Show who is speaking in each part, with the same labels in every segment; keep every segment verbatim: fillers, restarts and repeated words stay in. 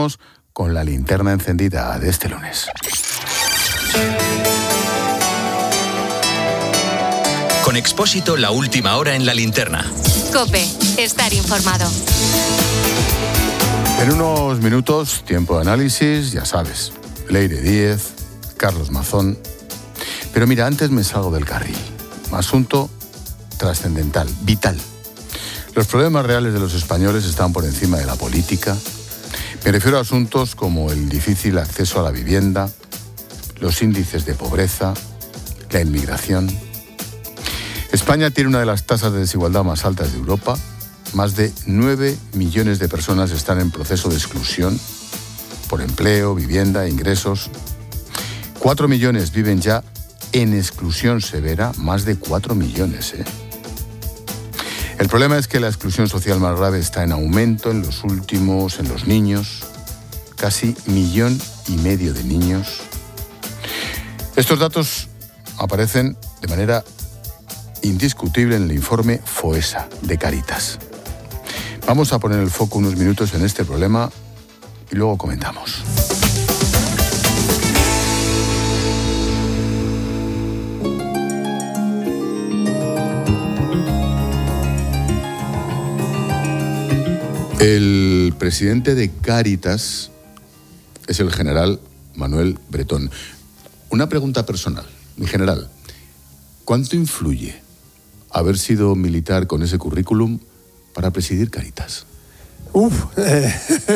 Speaker 1: comenzamos con la linterna encendida de este lunes.
Speaker 2: Con Expósito, la última hora en la linterna.
Speaker 3: COPE, estar informado.
Speaker 1: En unos minutos, tiempo de análisis, ya sabes. Leire Díez, Carlos Mazón. Pero mira, antes me salgo del carril. Asunto trascendental, vital. Los problemas reales de los españoles están por encima de la política. Me refiero a asuntos como el difícil acceso a la vivienda, los índices de pobreza, la inmigración. España tiene una de las tasas de desigualdad más altas de Europa. Más de nueve millones de personas están en proceso de exclusión por empleo, vivienda, ingresos. Cuatro millones viven ya en exclusión severa, más de cuatro millones, ¿eh? El problema es que la exclusión social más grave está en aumento en los últimos, en los niños. Casi millón y medio de niños. Estos datos aparecen de manera indiscutible en el informe FOESA de Cáritas. Vamos a poner el foco unos minutos en este problema y luego comentamos. El presidente de Cáritas es el general Manuel Bretón. Una pregunta personal, mi general. ¿Cuánto influye haber sido militar con ese currículum para presidir Cáritas?
Speaker 4: Uf, eh,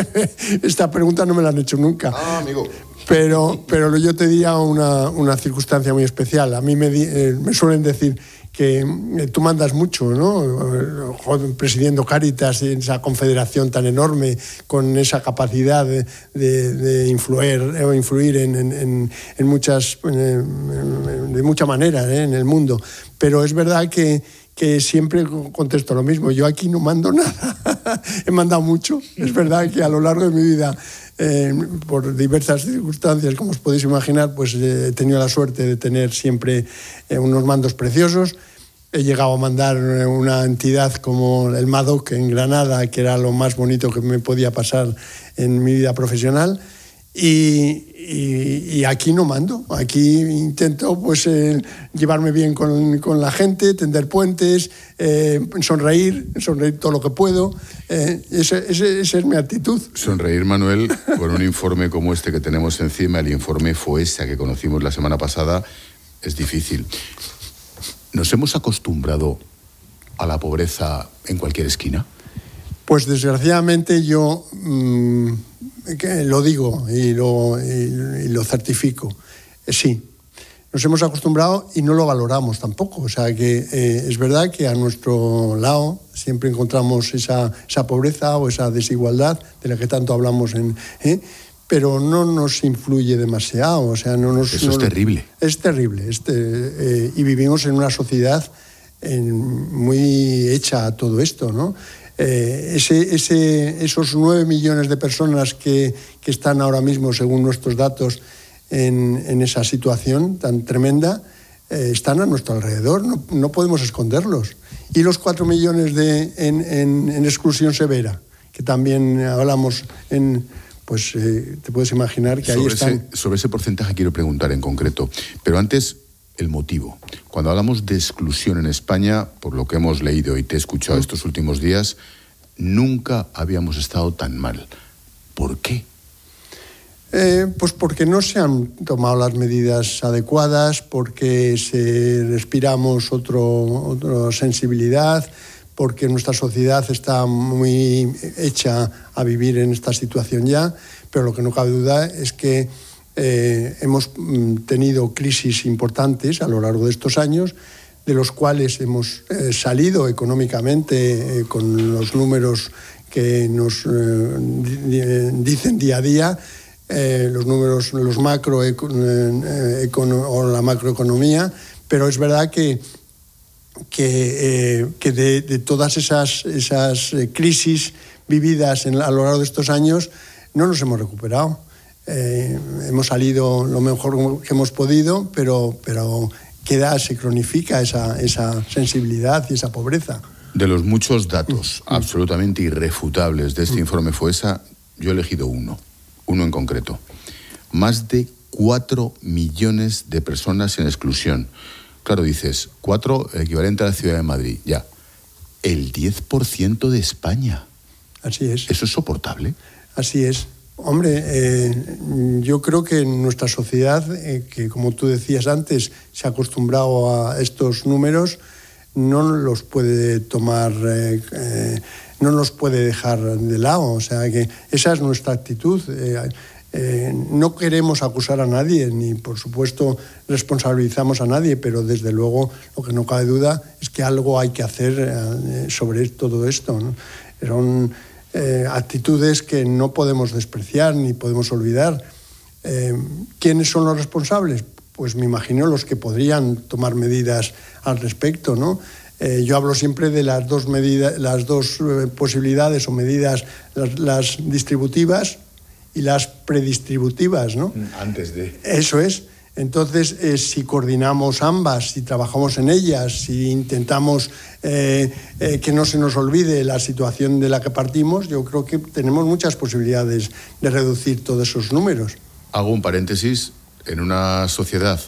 Speaker 4: esta pregunta no me la han hecho nunca.
Speaker 1: Ah, amigo.
Speaker 4: Pero, pero yo te diría una, una circunstancia muy especial. A mí me, di, eh, me suelen decir que eh, tú mandas mucho, ¿no? Presidiendo Cáritas, esa confederación tan enorme, con esa capacidad de, de, de influir, o influir en, en, en muchas, en, de mucha manera, ¿eh? En el mundo. Pero es verdad que que siempre contesto lo mismo. Yo aquí no mando nada. He mandado mucho. Es verdad que a lo largo de mi vida, eh, por diversas circunstancias, como os podéis imaginar, pues eh, he tenido la suerte de tener siempre eh, unos mandos preciosos. He llegado a mandar una entidad como el MADOC en Granada, que era lo más bonito que me podía pasar en mi vida profesional. Y, y, y aquí no mando, aquí intento pues eh, llevarme bien con, con la gente, tender puentes, eh, sonreír, sonreír todo lo que puedo, eh, esa ese, ese es mi actitud.
Speaker 1: Sonreír, Manuel, con un informe como este que tenemos encima, el informe FOESA que conocimos la semana pasada, es difícil. ¿Nos hemos acostumbrado a la pobreza en cualquier esquina?
Speaker 4: Pues desgraciadamente yo mmm, que lo digo y lo, y, y lo certifico. Eh, sí, nos hemos acostumbrado y no lo valoramos tampoco. O sea que eh, es verdad que a nuestro lado siempre encontramos esa, esa pobreza o esa desigualdad de la que tanto hablamos, en, ¿eh? pero no nos influye demasiado. O sea, no nos,
Speaker 1: Eso
Speaker 4: no,
Speaker 1: es terrible.
Speaker 4: Es terrible. Es te, eh, y vivimos en una sociedad en, muy hecha a todo esto, ¿no? Eh, ese, ese, esos nueve millones de personas que, que están ahora mismo, según nuestros datos, en, en esa situación tan tremenda, eh, están a nuestro alrededor, no, no podemos esconderlos. Y los cuatro millones de, en, en, en exclusión severa, que también hablamos, en, pues eh, te puedes imaginar que
Speaker 1: sobre
Speaker 4: ahí están...
Speaker 1: Ese, sobre ese porcentaje quiero preguntar en concreto, pero antes el motivo. Cuando hablamos de exclusión en España, por lo que hemos leído y te he escuchado mm. estos últimos días, nunca habíamos estado tan mal. ¿Por qué?
Speaker 4: Eh, pues porque no se han tomado las medidas adecuadas, porque se respiramos otro, otra sensibilidad, porque nuestra sociedad está muy hecha a vivir en esta situación ya, pero lo que no cabe duda es que eh, hemos tenido crisis importantes a lo largo de estos años, de los cuales hemos eh, salido económicamente eh, con los números que nos eh, di- dicen día a día, eh, los números, los macro eh, econo- o la macroeconomía, pero es verdad que, que, eh, que de, de todas esas, esas crisis vividas en, a lo largo de estos años no nos hemos recuperado. Eh, hemos salido lo mejor que hemos podido, pero... pero queda, se cronifica esa, esa sensibilidad y esa pobreza.
Speaker 1: De los muchos datos mm. absolutamente irrefutables de este mm. informe FOESA, yo he elegido uno. uno en concreto. Más de cuatro millones de personas en exclusión. Claro, dices, cuatro, el equivalente a la Ciudad de Madrid, ya. El diez por ciento de España.
Speaker 4: Así es.
Speaker 1: ¿Eso es soportable?
Speaker 4: Así es. Hombre, eh, yo creo que en nuestra sociedad, eh, que como tú decías antes, se ha acostumbrado a estos números, no los puede tomar, eh, eh, no los puede dejar de lado. O sea, que esa es nuestra actitud. Eh, eh, no queremos acusar a nadie, ni por supuesto responsabilizamos a nadie, pero desde luego lo que no cabe duda es que algo hay que hacer eh, sobre todo esto, ¿no? Son eh, actitudes que no podemos despreciar ni podemos olvidar. Eh, ¿Quiénes son los responsables? Pues me imagino los que podrían tomar medidas al respecto, ¿no? Eh, yo hablo siempre de las dos medidas, las dos eh, posibilidades o medidas, las, las distributivas y las predistributivas, ¿no?
Speaker 1: Antes de...
Speaker 4: Eso es. Entonces, eh, si coordinamos ambas, si trabajamos en ellas, si intentamos eh, eh, que no se nos olvide la situación de la que partimos, yo creo que tenemos muchas posibilidades de reducir todos esos números.
Speaker 1: Hago un paréntesis. En una sociedad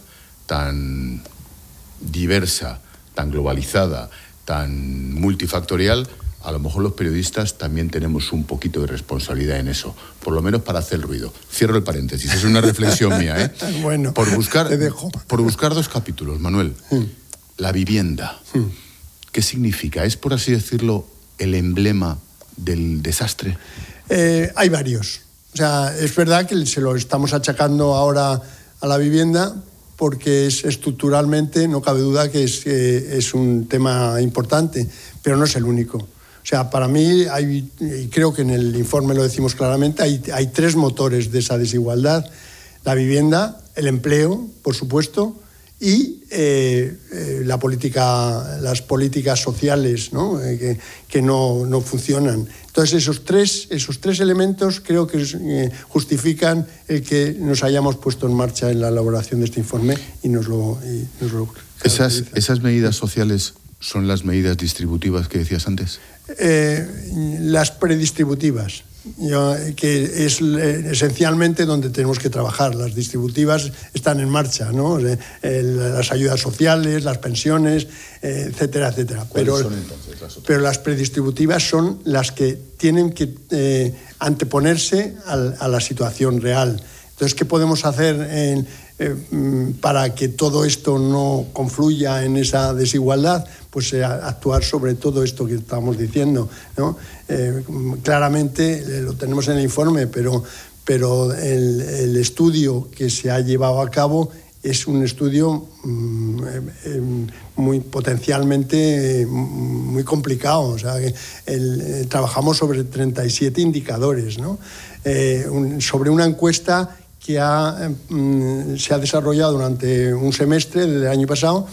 Speaker 1: tan diversa, tan globalizada, tan multifactorial, a lo mejor los periodistas también tenemos un poquito de responsabilidad en eso, por lo menos para hacer ruido. Cierro el paréntesis, es una reflexión mía, ¿eh?
Speaker 4: Bueno,
Speaker 1: por buscar,
Speaker 4: te dejo.
Speaker 1: Por buscar dos capítulos, Manuel. Mm. La vivienda. Mm. ¿Qué significa? ¿Es, por así decirlo, el emblema del desastre?
Speaker 4: Eh, hay varios. O sea, es verdad que se lo estamos achacando ahora a la vivienda porque es estructuralmente, no cabe duda que es, eh, es un tema importante, pero no es el único. O sea, para mí, hay, y creo que en el informe lo decimos claramente, hay, hay tres motores de esa desigualdad. La vivienda, el empleo, por supuesto, y eh, eh, la política, las políticas sociales, ¿no? Eh, que, que no, no funcionan. Entonces, esos tres, esos tres elementos creo que eh, justifican el que nos hayamos puesto en marcha en la elaboración de este informe y nos lo... Y nos lo
Speaker 1: ¿Esas, ¿Esas medidas sociales son las medidas distributivas que decías antes?
Speaker 4: Eh, las predistributivas, yo, que es eh, esencialmente donde tenemos que trabajar. Las distributivas están en marcha, ¿no? Eh, las ayudas sociales, las pensiones, eh, etcétera, etcétera.
Speaker 1: ¿Cuáles
Speaker 4: pero,
Speaker 1: son entonces las otras?
Speaker 4: Pero las predistributivas son las que tienen que eh, anteponerse a, a la situación real. Entonces, ¿qué podemos hacer en, eh, para que todo esto no confluya en esa desigualdad? Pues eh, actuar sobre todo esto que estamos diciendo, ¿no? Eh, claramente eh, lo tenemos en el informe, pero, pero el, el estudio que se ha llevado a cabo es un estudio mm, eh, muy potencialmente eh, muy complicado. O sea, que el, eh, trabajamos sobre treinta y siete indicadores, ¿no? Eh, un, sobre una encuesta que ha, mm, se ha desarrollado durante un semestre del año pasado,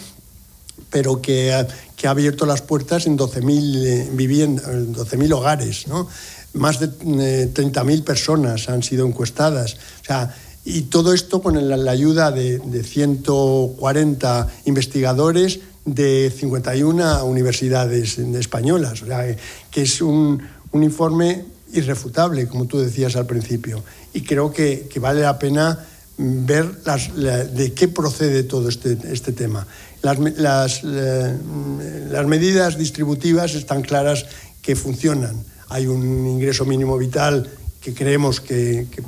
Speaker 4: pero que ha, que ha abierto las puertas en doce mil eh, viviendas, doce mil hogares, ¿no? Más de eh, treinta mil personas han sido encuestadas. O sea, y todo esto con la, la ayuda de, de ciento cuarenta investigadores de cincuenta y una universidades españolas. O sea, que es un, un informe irrefutable, como tú decías al principio. Y creo que, que vale la pena ver las, la, de qué procede todo este, este tema. Las, las, eh, las medidas distributivas están claras que funcionan. Hay un ingreso mínimo vital que creemos que, que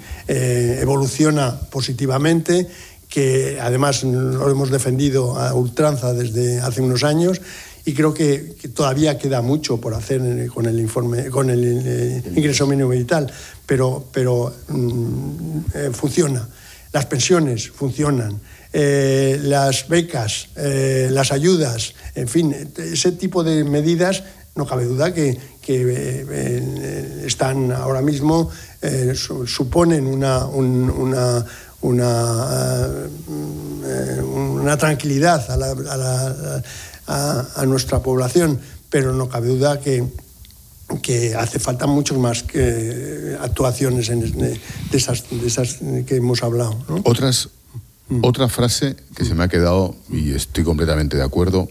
Speaker 4: eh, evoluciona positivamente, que además lo hemos defendido a ultranza desde hace unos años, y creo que, que todavía queda mucho por hacer con el informe, con el eh, ingreso mínimo vital, pero, pero mm, eh, funciona. Las pensiones funcionan, eh, las becas, eh, las ayudas, en fin, ese tipo de medidas, no cabe duda que, que eh, están ahora mismo, eh, su, suponen una, un, una, una, uh, una tranquilidad a, la, a, la, a, a nuestra población, pero no cabe duda que que hace falta muchas más que actuaciones en, de, esas, de esas que hemos hablado, ¿no?
Speaker 1: Otras, mm. Otra frase que mm. se me ha quedado, y estoy completamente de acuerdo: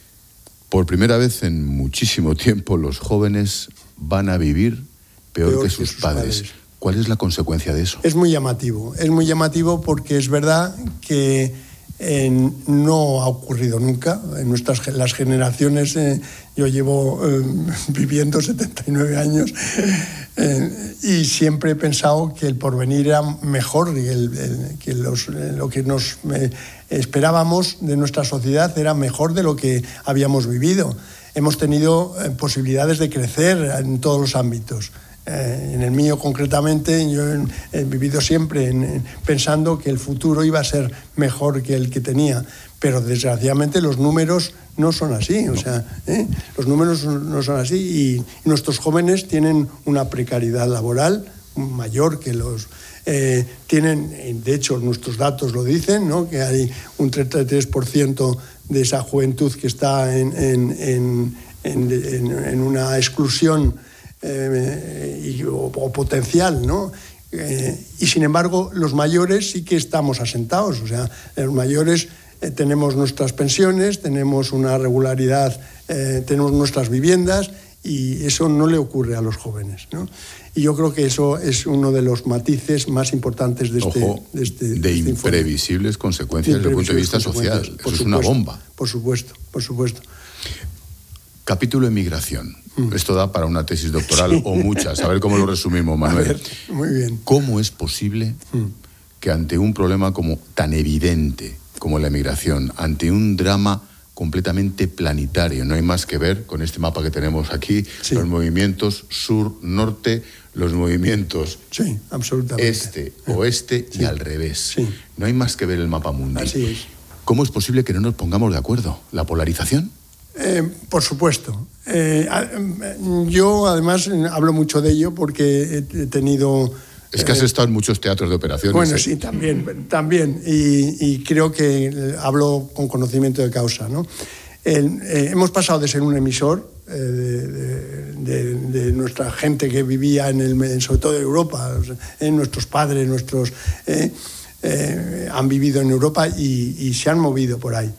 Speaker 1: por primera vez en muchísimo tiempo los jóvenes van a vivir peor, peor que, sus que sus padres. padres. ¿Cuál es la consecuencia de eso?
Speaker 4: Es muy llamativo, es muy llamativo porque es verdad que eh, no ha ocurrido nunca. En nuestras las generaciones, eh, yo llevo eh, viviendo setenta y nueve años eh, y siempre he pensado que el porvenir era mejor y el, el, que los, lo que nos eh, esperábamos de nuestra sociedad era mejor de lo que habíamos vivido. Hemos tenido eh, posibilidades de crecer en todos los ámbitos. Eh, en el mío concretamente, yo he, he vivido siempre en, en, pensando que el futuro iba a ser mejor que el que tenía, pero desgraciadamente los números no son así, o sea, ¿eh? los números no son así y nuestros jóvenes tienen una precariedad laboral mayor que los... Eh, tienen, de hecho nuestros datos lo dicen, ¿no? Que hay un treinta y tres por ciento de esa juventud que está en, en, en, en, en, en una exclusión Eh, y, o, o potencial, ¿no? Eh, y sin embargo, los mayores sí que estamos asentados, o sea, los mayores eh, tenemos nuestras pensiones, tenemos una regularidad, eh, tenemos nuestras viviendas y eso no le ocurre a los jóvenes, ¿no? Y yo creo que eso es uno de los matices más importantes de este...
Speaker 1: Ojo,
Speaker 4: de, este,
Speaker 1: de,
Speaker 4: de este
Speaker 1: imprevisibles
Speaker 4: informe.
Speaker 1: consecuencias desde el punto de vista social. Eso es una bomba.
Speaker 4: Por supuesto, por supuesto.
Speaker 1: Capítulo emigración. Mm. Esto da para una tesis doctoral sí. o muchas. A ver cómo lo resumimos, Manuel.
Speaker 4: A ver, muy bien.
Speaker 1: ¿Cómo es posible mm. que ante un problema como tan evidente como la emigración, ante un drama completamente planetario, no hay más que ver con este mapa que tenemos aquí, sí. los movimientos sur-norte, los movimientos
Speaker 4: sí, absolutamente.
Speaker 1: este-oeste sí. y al revés.
Speaker 4: Sí.
Speaker 1: No hay más que ver el mapa mundial.
Speaker 4: Así es.
Speaker 1: ¿Cómo es posible que no nos pongamos de acuerdo? ¿La polarización?
Speaker 4: Eh, por supuesto. Eh, yo, además, hablo mucho de ello porque he tenido...
Speaker 1: Es que has eh, estado en muchos teatros de operaciones.
Speaker 4: Bueno,
Speaker 1: ¿eh?
Speaker 4: sí, también. también y, y creo que hablo con conocimiento de causa, ¿no? El, eh, hemos pasado de ser un emisor eh, de, de, de nuestra gente que vivía, en el, sobre todo en Europa, o sea, en nuestros padres, nuestros eh, eh, han vivido en Europa y, y se han movido por ahí.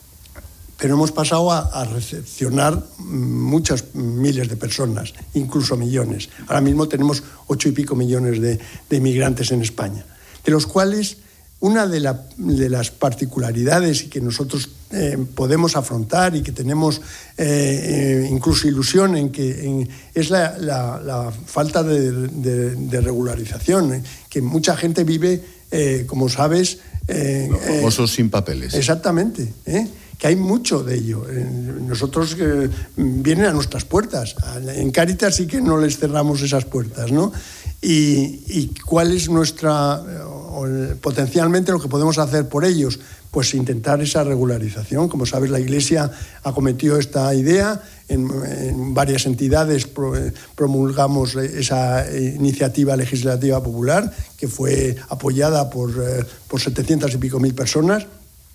Speaker 4: Pero hemos pasado a, a recepcionar muchas miles de personas, incluso millones. Ahora mismo tenemos ocho y pico millones de, de inmigrantes en España, de los cuales una de, la, de las particularidades que nosotros eh, podemos afrontar y que tenemos eh, eh, incluso ilusión en que en, es la, la, la falta de, de, de regularización, eh, que mucha gente vive, eh, como sabes...
Speaker 1: Eh, Los famosos eh, sin papeles.
Speaker 4: Exactamente, ¿eh? Que hay mucho de ello. Nosotros eh, vienen a nuestras puertas. En Cáritas sí que no les cerramos esas puertas, ¿no? Y, y cuál es nuestra potencialmente lo que podemos hacer por ellos, pues intentar esa regularización. Como sabes, la Iglesia acometió esta idea. En, en varias entidades pro, promulgamos esa iniciativa legislativa popular que fue apoyada por, eh, por setecientas y pico mil personas.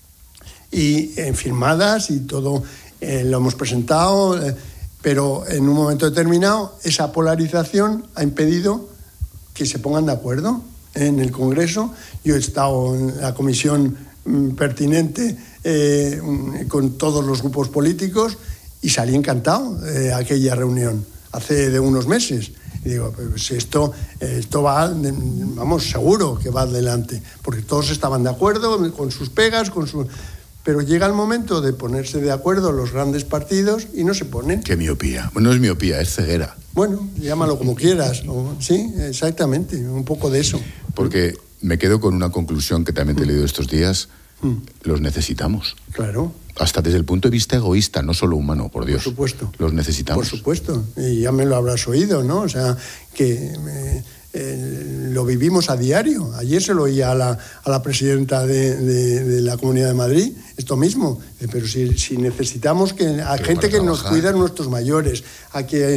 Speaker 4: Y eh, firmadas y todo eh, lo hemos presentado, eh, pero en un momento determinado esa polarización ha impedido que se pongan de acuerdo en el Congreso. Yo he estado en la comisión mm, pertinente eh, con todos los grupos políticos y salí encantado de aquella reunión hace de unos meses. Y digo, pues esto, esto va, vamos, seguro que va adelante, porque todos estaban de acuerdo con sus pegas, con sus... Pero llega el momento de ponerse de acuerdo los grandes partidos y no se ponen.
Speaker 1: Qué miopía. Bueno, no es miopía, es ceguera.
Speaker 4: Bueno, llámalo como quieras. ¿no? Sí, exactamente, un poco de eso.
Speaker 1: Porque me quedo con una conclusión que también te he leído estos días. Mm. Los necesitamos.
Speaker 4: Claro.
Speaker 1: Hasta desde el punto de vista egoísta, no solo humano, por Dios.
Speaker 4: Por supuesto.
Speaker 1: Los necesitamos.
Speaker 4: Por supuesto. Y ya me lo habrás oído, ¿no? O sea, que... Eh, Eh, lo vivimos a diario. Ayer se lo oía a la, a la presidenta de, de, de la Comunidad de Madrid, esto mismo. Pero si, si necesitamos que a Pero gente que trabajar. Nos cuida, nuestros mayores, a que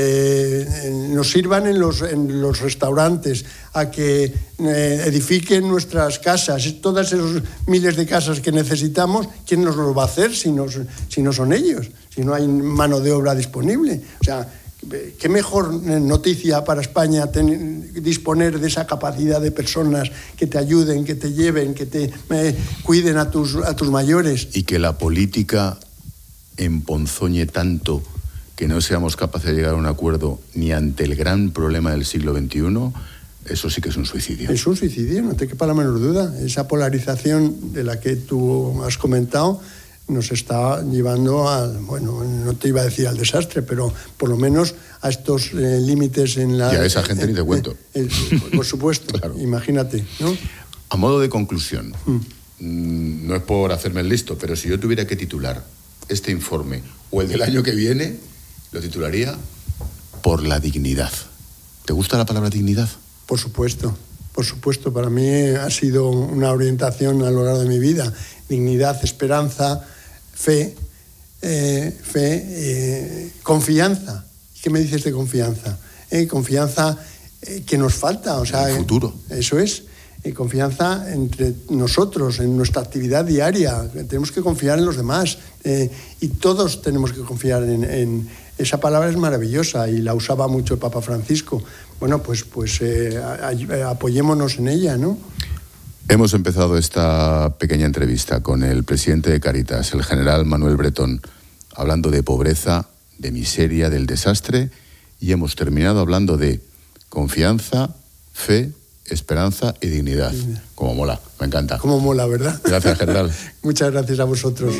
Speaker 4: eh, nos sirvan en los, en los restaurantes, a que eh, edifiquen nuestras casas, todas esas miles de casas que necesitamos, ¿quién nos lo va a hacer si no, si no son ellos? Si no hay mano de obra disponible. O sea, qué mejor noticia para España ten, disponer de esa capacidad de personas que te ayuden, que te lleven, que te eh, cuiden a tus, a tus mayores.
Speaker 1: Y que la política emponzoñe tanto que no seamos capaces de llegar a un acuerdo ni ante el gran problema del siglo veintiuno, eso sí que es un suicidio.
Speaker 4: Es un suicidio, no te quepa la menor duda. Esa polarización de la que tú has comentado nos está llevando a, bueno, no te iba a decir al desastre, pero por lo menos a estos eh, límites en la...
Speaker 1: Y a esa gente eh, ni te cuento.
Speaker 4: Eh, eh, por supuesto, claro. Imagínate, ¿no?
Speaker 1: A modo de conclusión, mm. no es por hacerme el listo, pero si yo tuviera que titular este informe o el del año que viene, lo titularía Por la dignidad. ¿Te gusta la palabra dignidad?
Speaker 4: Por supuesto, por supuesto. Para mí ha sido una orientación a lo largo de mi vida. Dignidad, esperanza, fe, eh, fe, eh, confianza. ¿Qué me dices de confianza? Eh, confianza eh, que nos falta. O sea,
Speaker 1: el futuro.
Speaker 4: Eh, eso es. Eh, confianza entre nosotros, en nuestra actividad diaria. Tenemos que confiar en los demás. Eh, y todos tenemos que confiar en... en esa palabra es maravillosa y la usaba mucho el Papa Francisco. Bueno, pues, pues eh, apoyémonos en ella, ¿no?
Speaker 1: Hemos empezado esta pequeña entrevista con el presidente de Cáritas, el general Manuel Bretón, hablando de pobreza, de miseria, del desastre, y hemos terminado hablando de confianza, fe, esperanza y dignidad. Como mola, me encanta.
Speaker 4: Como mola, ¿verdad?
Speaker 1: Gracias, general.
Speaker 4: Muchas gracias a vosotros.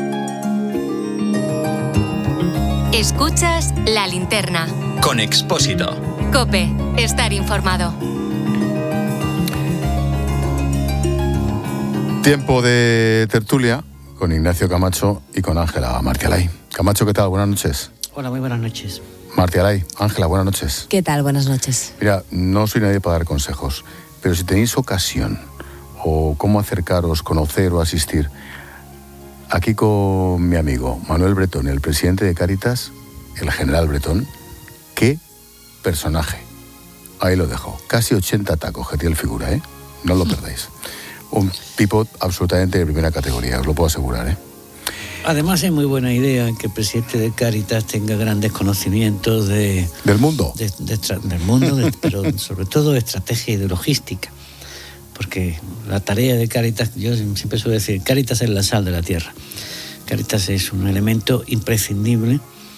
Speaker 3: Escuchas La Linterna.
Speaker 2: Con Expósito.
Speaker 3: COPE. Estar informado.
Speaker 1: Tiempo de tertulia con Ignacio Camacho y con Ángela Martialay. Camacho, ¿qué tal? Buenas noches.
Speaker 5: Hola, muy buenas noches.
Speaker 1: Martialay, Ángela, buenas noches.
Speaker 6: ¿Qué tal? Buenas noches.
Speaker 1: Mira, no soy nadie para dar consejos, pero si tenéis ocasión o cómo acercaros, conocer o asistir, aquí con mi amigo Manuel Bretón, el presidente de Cáritas, el general Bretón, qué personaje. Ahí lo dejo. Casi ochenta tacos que tiene el figura, ¿eh? No lo perdáis. Un tipo absolutamente de primera categoría, os lo puedo asegurar, ¿eh?
Speaker 5: Además es muy buena idea que el presidente de Cáritas tenga grandes conocimientos de...
Speaker 1: ¿Del mundo?
Speaker 5: De, de, de, del mundo, de, pero sobre todo de estrategia y de logística. Porque la tarea de Cáritas, yo siempre suelo decir, Cáritas es la sal de la tierra. Cáritas es un elemento imprescindible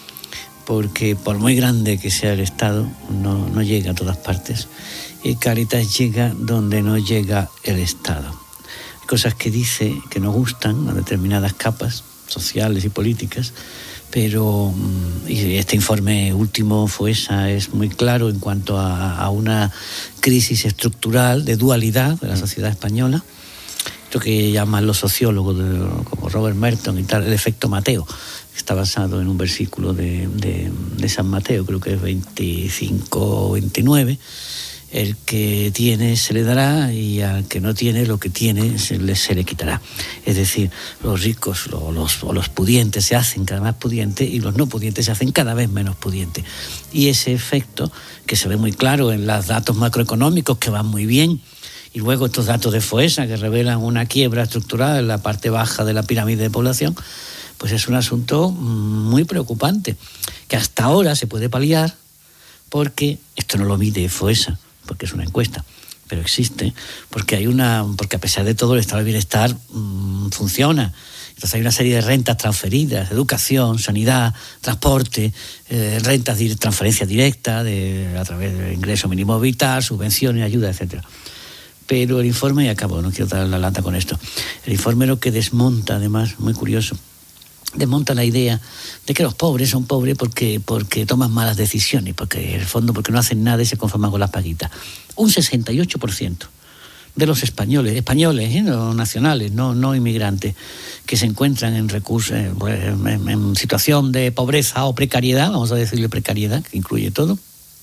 Speaker 5: porque por muy grande que sea el Estado, no, no llega a todas partes. Y Cáritas llega donde no llega el Estado. Hay cosas que dice que no gustan a determinadas capas sociales y políticas, pero y este informe último, FOESA, es muy claro en cuanto a, a una crisis estructural de dualidad de la sociedad española, esto que llaman los sociólogos de, como Robert Merton y tal, el efecto Mateo, que está basado en un versículo de, de, de San Mateo, creo que es veinticinco o veintinueve, el que tiene se le dará y al que no tiene lo que tiene se le, se le quitará. Es decir, los ricos los, los, los pudientes se hacen cada vez más pudientes y los no pudientes se hacen cada vez menos pudientes. Y ese efecto, que se ve muy claro en los datos macroeconómicos que van muy bien, y luego estos datos de FOESA que revelan una quiebra estructural en la parte baja de la pirámide de población, pues es un asunto muy preocupante, que hasta ahora se puede paliar porque esto no lo mide FOESA, porque es una encuesta, pero existe, porque hay una, porque a pesar de todo el estado de bienestar mmm, funciona. Entonces hay una serie de rentas transferidas, educación, sanidad, transporte, eh, rentas de transferencia directa de, a través del ingreso mínimo vital, subvenciones, ayuda, etcétera. Pero el informe, y acabo, no quiero dar la lata con esto, el informe lo que desmonta, además, muy curioso, desmonta la idea de que los pobres son pobres porque, porque toman malas decisiones, porque en el fondo porque no hacen nada y se conforman con las paguitas. Un sesenta y ocho por ciento de los españoles, españoles, ¿eh? no nacionales, no, no inmigrantes, que se encuentran en recursos, en, en, en situación de pobreza o precariedad, vamos a decirle precariedad, que incluye todo,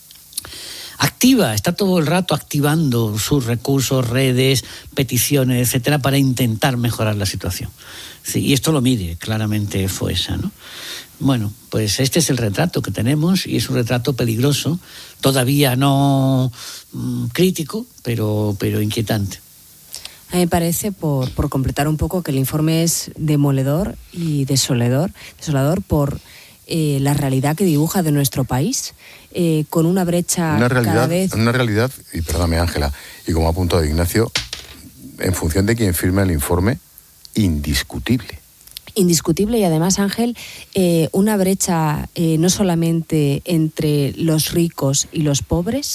Speaker 5: activa, está todo el rato activando sus recursos, redes, peticiones, etcétera, para intentar mejorar la situación. Sí, y esto lo mide claramente FOESA, ¿no? Bueno, pues este es el retrato que tenemos y es un retrato peligroso, todavía no mmm, crítico, pero, pero inquietante.
Speaker 6: A mí me parece, por, por completar un poco, que el informe es demoledor y desolador, desolador por eh, la realidad que dibuja de nuestro país, eh, con una brecha
Speaker 1: una realidad,
Speaker 6: cada vez...
Speaker 1: Una realidad, y perdóname Ángela, y como ha apuntado Ignacio, en función de quien firma el informe, indiscutible.
Speaker 6: Indiscutible y además, Ángel, eh, una brecha eh, no solamente entre los ricos y los pobres,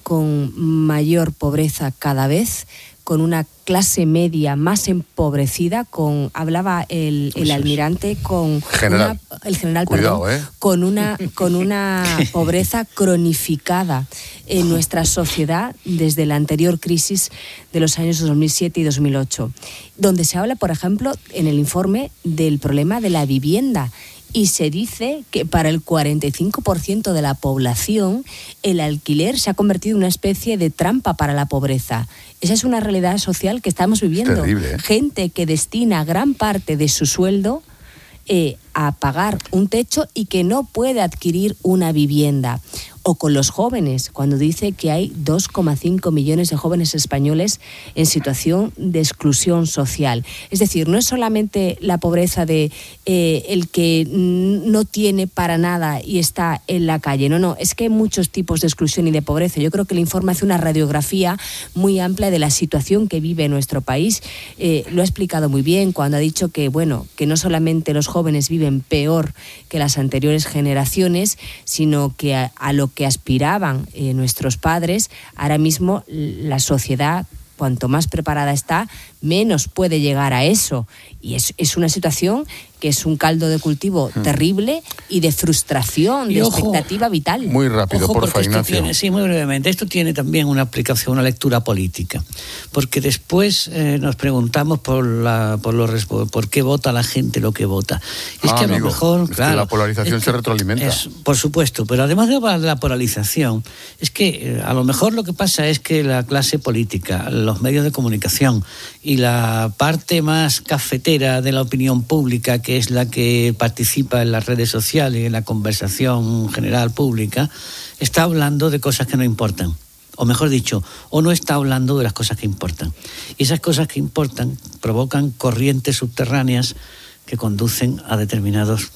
Speaker 6: con mayor pobreza cada vez, con una clase media más empobrecida, con hablaba el, el almirante con
Speaker 1: general.
Speaker 6: Una, el general
Speaker 1: Cuidado,
Speaker 6: perdón,
Speaker 1: ¿eh?
Speaker 6: con una con una pobreza cronificada en nuestra sociedad desde la anterior crisis de los años dos mil siete y dos mil ocho, donde se habla, por ejemplo, en el informe del problema de la vivienda. Y se dice que para el cuarenta y cinco por ciento de la población el alquiler se ha convertido en una especie de trampa para la pobreza. Esa es una realidad social que estamos viviendo.
Speaker 1: Terrible, ¿eh?
Speaker 6: Gente que destina gran parte de su sueldo eh, a pagar un techo y que no puede adquirir una vivienda. O con los jóvenes, cuando dice que hay dos coma cinco millones de jóvenes españoles en situación de exclusión social. Es decir, no es solamente la pobreza de eh, el que no tiene para nada y está en la calle. No, no, es que hay muchos tipos de exclusión y de pobreza. Yo creo que el informe hace una radiografía muy amplia de la situación que vive nuestro país. Eh, lo ha explicado muy bien cuando ha dicho que, bueno, que no solamente los jóvenes viven peor que las anteriores generaciones, sino que a, a lo que aspiraban eh, nuestros padres, ahora mismo la sociedad, cuanto más preparada está, menos puede llegar a eso. Y es, es una situación que es un caldo de cultivo hmm. terrible y de frustración,
Speaker 5: y
Speaker 6: de
Speaker 5: ojo,
Speaker 6: expectativa vital.
Speaker 1: Muy rápido,
Speaker 5: ojo,
Speaker 1: porfa,
Speaker 5: Ignacio. Tiene, sí, muy brevemente. Esto tiene también una aplicación, una lectura política. Porque después eh, nos preguntamos por la, por, los, por qué vota la gente lo que vota. Es
Speaker 1: ah,
Speaker 5: que a
Speaker 1: amigo,
Speaker 5: lo mejor,
Speaker 1: es
Speaker 5: claro,
Speaker 1: que la polarización
Speaker 5: es
Speaker 1: se
Speaker 5: que,
Speaker 1: retroalimenta.
Speaker 5: Es, por supuesto, pero además de la polarización, es que eh, a lo mejor lo que pasa es que la clase política, los medios de comunicación y la parte más cafetera de la opinión pública, que es la que participa en las redes sociales y en la conversación general pública, está hablando de cosas que no importan. O mejor dicho, o no está hablando de las cosas que importan. Y esas cosas que importan provocan corrientes subterráneas que conducen a, determinados,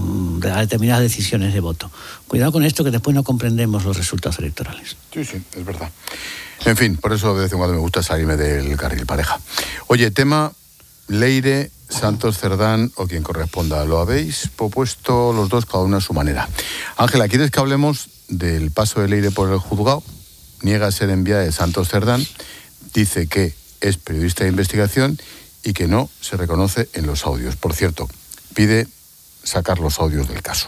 Speaker 5: a determinadas decisiones de voto. Cuidado con esto, que después no comprendemos los resultados electorales.
Speaker 1: Sí, sí, es verdad. En fin, por eso de vez en cuando me gusta salirme del carril pareja. Oye, tema Leire, Santos Cerdán o quien corresponda. Lo habéis propuesto los dos, cada uno a su manera. Ángela, ¿quieres que hablemos del paso de Leire por el juzgado? Niega ser enviada de Santos Cerdán, dice que es periodista de investigación y que no se reconoce en los audios. Por cierto, pide sacar los audios del caso.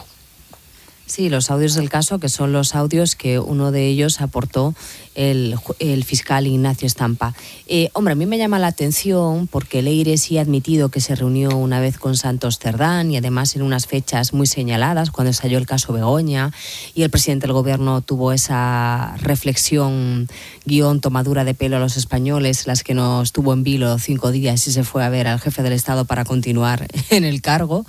Speaker 6: Sí, los audios del caso, que son los audios que uno de ellos aportó el, el fiscal Ignacio Estampa. Eh, hombre, a mí me llama la atención porque Leire sí ha admitido que se reunió una vez con Santos Cerdán y además en unas fechas muy señaladas, cuando estalló el caso Begoña y el presidente del gobierno tuvo esa reflexión, guión, tomadura de pelo a los españoles, las que nos tuvo en vilo cinco días y se fue a ver al jefe del Estado para continuar en el cargo.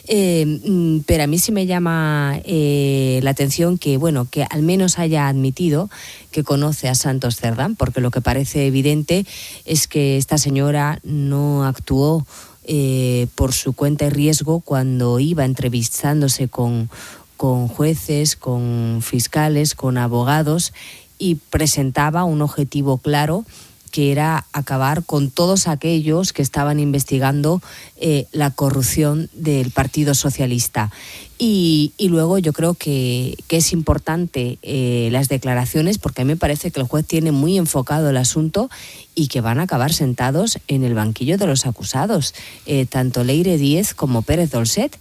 Speaker 6: Eh, pero a mí sí me llama... Eh, Eh, la atención que, bueno, que al menos haya admitido que conoce a Santos Cerdán, porque lo que parece evidente es que esta señora no actuó eh, por su cuenta y riesgo cuando iba entrevistándose con, con jueces, con fiscales, con abogados y presentaba un objetivo claro, que era acabar con todos aquellos que estaban investigando eh, la corrupción del Partido Socialista. Y, y luego yo creo que, que es importante eh, las declaraciones, porque a mí me parece que el juez tiene muy enfocado el asunto y que van a acabar sentados en el banquillo de los acusados, eh, tanto Leire Díez como Pérez Dolcet.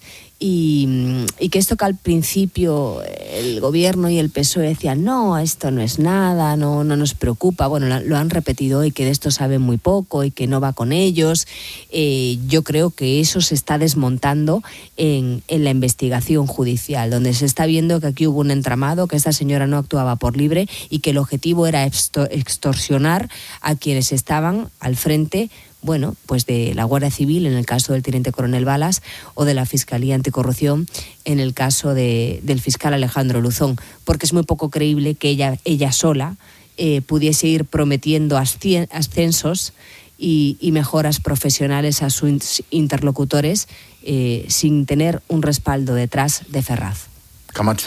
Speaker 6: Y, y que esto que al principio el gobierno y el P S O E decían no, esto no es nada, no, no nos preocupa, bueno, lo han repetido y que de esto saben muy poco y que no va con ellos. Eh, yo creo que eso se está desmontando en, en la investigación judicial, donde se está viendo que aquí hubo un entramado, que esta señora no actuaba por libre y que el objetivo era extorsionar a quienes estaban al frente, bueno, pues de la Guardia Civil en el caso del teniente coronel Balas o de la Fiscalía Anticorrupción en el caso de, del fiscal Alejandro Luzón, porque es muy poco creíble que ella, ella sola eh, pudiese ir prometiendo ascensos y, y mejoras profesionales a sus interlocutores eh, sin tener un respaldo detrás de Ferraz.
Speaker 1: Camacho.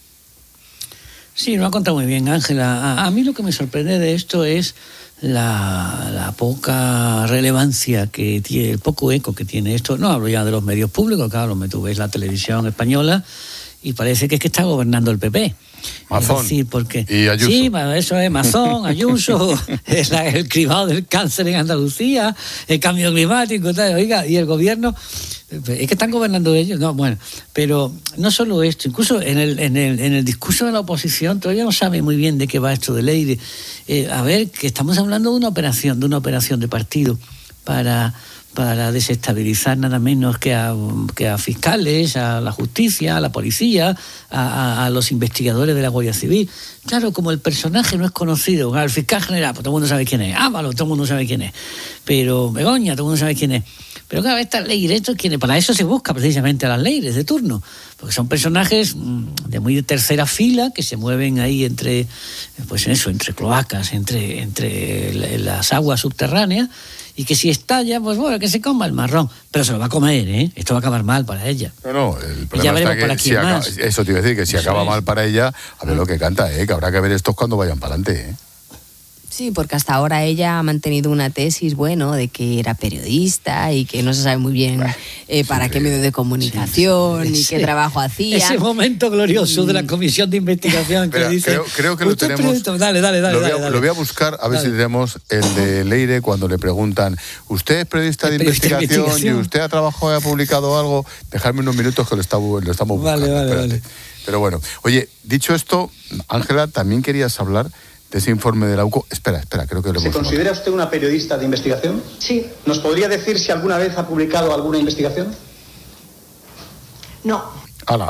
Speaker 5: Sí, lo ha contado muy bien Ángela. A, a mí lo que me sorprende de esto es La, la poca relevancia que tiene, el poco eco que tiene esto. No hablo ya de los medios públicos, claro, tú ves la televisión española y parece que es que está gobernando el P P.
Speaker 1: Mazón.
Speaker 5: Es decir, porque,
Speaker 1: y Ayuso.
Speaker 5: Sí, eso es Mazón, Ayuso, el, el cribado del cáncer en Andalucía, el cambio climático, tal, oiga, y el gobierno, es que están gobernando ellos, no, bueno, pero no solo esto, incluso en el, en el, en el discurso de la oposición todavía no sabe muy bien de qué va esto de ley. Eh, a ver, que estamos hablando de una operación, de una operación de partido para... para desestabilizar nada menos que a, que a fiscales, a la justicia, a la policía, a, a, a los investigadores de la Guardia Civil. Claro, como el personaje no es conocido, al fiscal general, pues todo el mundo sabe quién es, Ábalos, todo el mundo sabe quién es, pero Begoña, todo el mundo sabe quién es. Pero claro, estas leyes, esto, para eso se busca precisamente a las leyes de turno, porque son personajes de muy tercera fila que se mueven ahí entre, pues eso, entre cloacas, entre, entre las aguas subterráneas, y que si estalla, pues bueno, que se coma el marrón. Pero se lo va a comer, ¿eh? Esto va a acabar mal para ella.
Speaker 1: No, no, el problema está que si acaba, eso te iba a decir, que si eso acaba es. mal para ella, a ver lo que canta, ¿eh? Que habrá que ver estos cuando vayan para adelante, ¿eh?
Speaker 6: Sí, porque hasta ahora ella ha mantenido una tesis, bueno, de que era periodista y que no se sabe muy bien eh, para sí, qué medio de comunicación sí, sí. y qué trabajo hacía.
Speaker 5: Ese momento glorioso mm. de la comisión de investigación que
Speaker 1: Espera,
Speaker 5: dice...
Speaker 1: Creo, creo que lo tenemos...
Speaker 5: Dale, dale, dale.
Speaker 1: Lo voy, a,
Speaker 5: dale, dale.
Speaker 1: lo voy a buscar, a ver
Speaker 5: dale.
Speaker 1: si tenemos el de Leire cuando le preguntan, ¿usted es periodista de investigación, investigación y usted ha trabajado y ha publicado algo? Dejadme unos minutos que lo, está, lo estamos buscando.
Speaker 5: Vale, vale, vale.
Speaker 1: Pero bueno, oye, dicho esto, Ángela, también querías hablar de ese informe de la U C O. Espera, espera, creo que lo hemos...
Speaker 7: ¿Se considera usted una periodista de investigación?
Speaker 8: Sí.
Speaker 7: ¿Nos podría decir si alguna vez ha publicado alguna investigación?
Speaker 8: No.
Speaker 1: ¡Hala!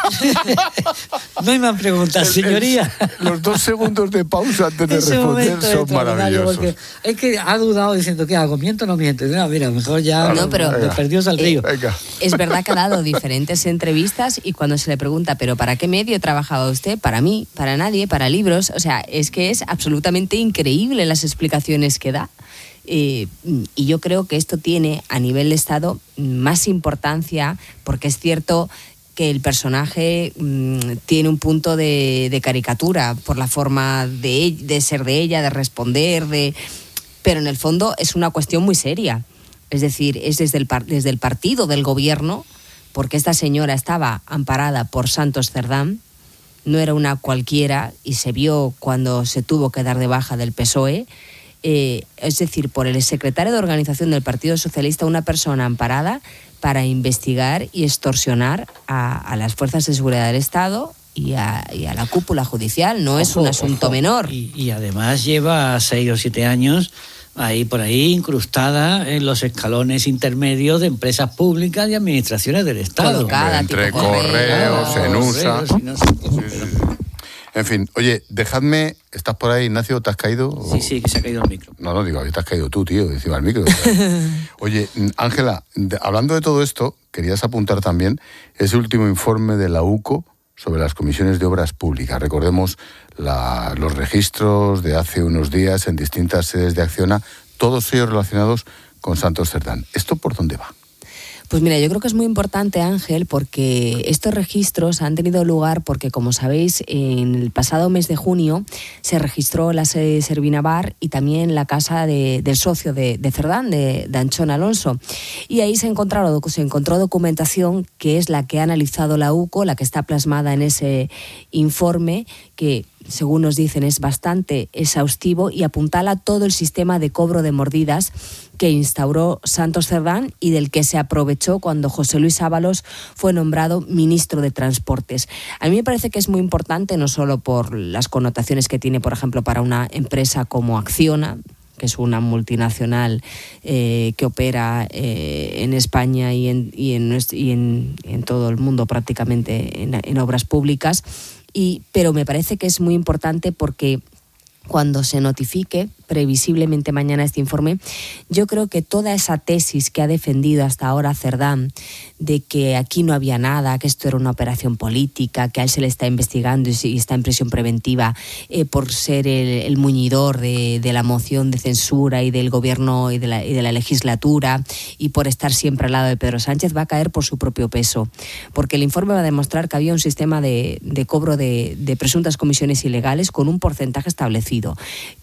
Speaker 5: No hay más preguntas, señoría.
Speaker 1: El, el, los dos segundos de pausa antes de
Speaker 5: Ese
Speaker 1: responder son maravillosos.
Speaker 5: Es que ha dudado diciendo, ¿qué hago? ¿Miento o no miento? No, mira, mejor ya
Speaker 6: no, pero,
Speaker 5: me perdió al río.
Speaker 6: Eh, es verdad que ha dado diferentes entrevistas y cuando se le pregunta, ¿pero para qué medio trabajaba usted? Para mí, para nadie, para libros. O sea, es que es absolutamente increíble las explicaciones que da. Eh, y yo creo que esto tiene a nivel de Estado más importancia porque es cierto que el personaje mmm, tiene un punto de, de caricatura por la forma de, de ser de ella, de responder, de... pero en el fondo es una cuestión muy seria. Es decir, es desde el, par... desde el partido del gobierno, porque esta señora estaba amparada por Santos Cerdán, no era una cualquiera y se vio cuando se tuvo que dar de baja del P S O E, eh, es decir, por el secretario de organización del Partido Socialista, una persona amparada para investigar y extorsionar a, a las fuerzas de seguridad del Estado y a, y a la cúpula judicial. No ojo, es un asunto ojo. menor.
Speaker 5: Y, y además lleva seis o siete años ahí por ahí incrustada en los escalones intermedios de empresas públicas y administraciones del Estado.
Speaker 6: Colocada,
Speaker 1: entre
Speaker 6: tipo
Speaker 1: correos,
Speaker 6: correo,
Speaker 1: en U S A.
Speaker 5: Correos, no sé,
Speaker 1: sí, sí, sí. En fin, oye, dejadme, ¿estás por ahí, Ignacio? ¿Te has caído?
Speaker 5: Sí, sí, que se ha caído el micro.
Speaker 1: No, no, digo, te has caído tú, tío, encima del micro. Oye, Ángela, hablando de todo esto, querías apuntar también ese último informe de la U C O sobre las comisiones de obras públicas. Recordemos la, los registros de hace unos días en distintas sedes de Acciona, todos ellos relacionados con Santos Cerdán. ¿Esto por dónde va?
Speaker 6: Pues mira, yo creo que es muy importante, Ángel, porque estos registros han tenido lugar porque, como sabéis, en el pasado mes de junio se registró la sede de Servinabar y también la casa de, del socio de, de Cerdán, de, de Anchón Alonso. Y ahí se, encontraron, se encontró documentación que es la que ha analizado la U C O, la que está plasmada en ese informe, que según nos dicen es bastante exhaustivo y apuntala todo el sistema de cobro de mordidas que instauró Santos Cerdán y del que se aprovechó cuando José Luis Ábalos fue nombrado ministro de Transportes. A mí me parece que es muy importante, no solo por las connotaciones que tiene, por ejemplo, para una empresa como Acciona, que es una multinacional eh, que opera eh, en España y en, y en, y en, en todo el mundo prácticamente en, en obras públicas, y, pero me parece que es muy importante porque cuando se notifique previsiblemente mañana este informe, yo creo que toda esa tesis que ha defendido hasta ahora Cerdán de que aquí no había nada, que esto era una operación política, que a él se le está investigando y está en prisión preventiva eh, por ser el, el muñidor de, de la moción de censura y del gobierno y de, la, y de la legislatura y por estar siempre al lado de Pedro Sánchez, va a caer por su propio peso, porque el informe va a demostrar que había un sistema de, de cobro de, de presuntas comisiones ilegales con un porcentaje establecido,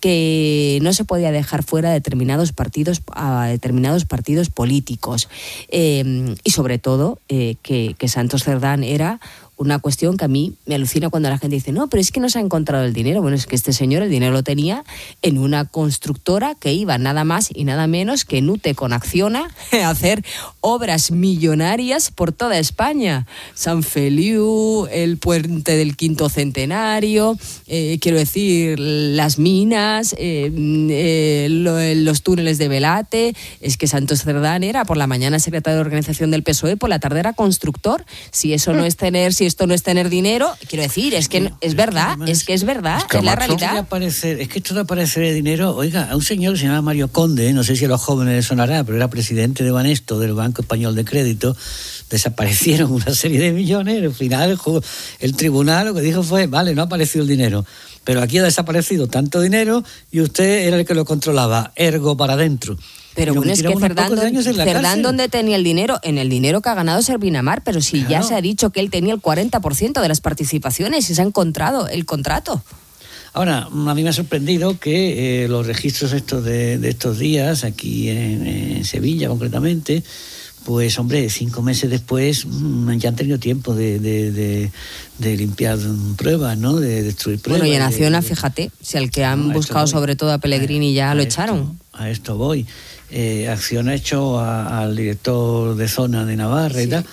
Speaker 6: que no se podía dejar fuera determinados partidos a determinados partidos políticos eh, y sobre todo eh, que, que Santos Cerdán era una cuestión que a mí me alucina cuando la gente dice, no, pero es que no se ha encontrado el dinero. Bueno, es que este señor el dinero lo tenía en una constructora que iba nada más y nada menos que en UTE con Acciona a hacer obras millonarias por toda España. San Feliu, el puente del quinto centenario, eh, quiero decir, las minas, eh, eh, lo, los túneles de Velate. Es que Santos Cerdán era por la mañana secretario de organización del P S O E, por la tarde era constructor. Si eso no es tener, si esto no es tener dinero, quiero decir, es que es verdad, es que es verdad, es la realidad.
Speaker 5: Aparecer, es que esto de aparecer de dinero, oiga, a un señor que se llama Mario Conde, no sé si a los jóvenes les sonará, pero era presidente de Banesto, del Banco Español de Crédito, desaparecieron una serie de millones, al final el, el tribunal lo que dijo fue, vale, no ha aparecido el dinero, pero aquí ha desaparecido tanto dinero y usted era el que lo controlaba, ergo para adentro.
Speaker 6: Pero bueno, es que Cerdán, Cerdán ¿dónde tenía el dinero? En el dinero que ha ganado Servinamar, pero si claro. Ya se ha dicho que él tenía el cuarenta por ciento de las participaciones y se ha encontrado el contrato.
Speaker 5: Ahora, a mí me ha sorprendido que eh, los registros estos de, de estos días, aquí en, en Sevilla concretamente, pues hombre, cinco meses después mmm, ya han tenido tiempo de, de, de, de limpiar pruebas, ¿no? De destruir pruebas.
Speaker 6: Bueno, y en Acciona,
Speaker 5: de, de,
Speaker 6: fíjate, si al que han no, buscado sobre todo a Pellegrini ya a lo esto, echaron.
Speaker 5: A esto voy. Eh, Acciona ha hecho a, al director de zona de Navarra sí. y tal,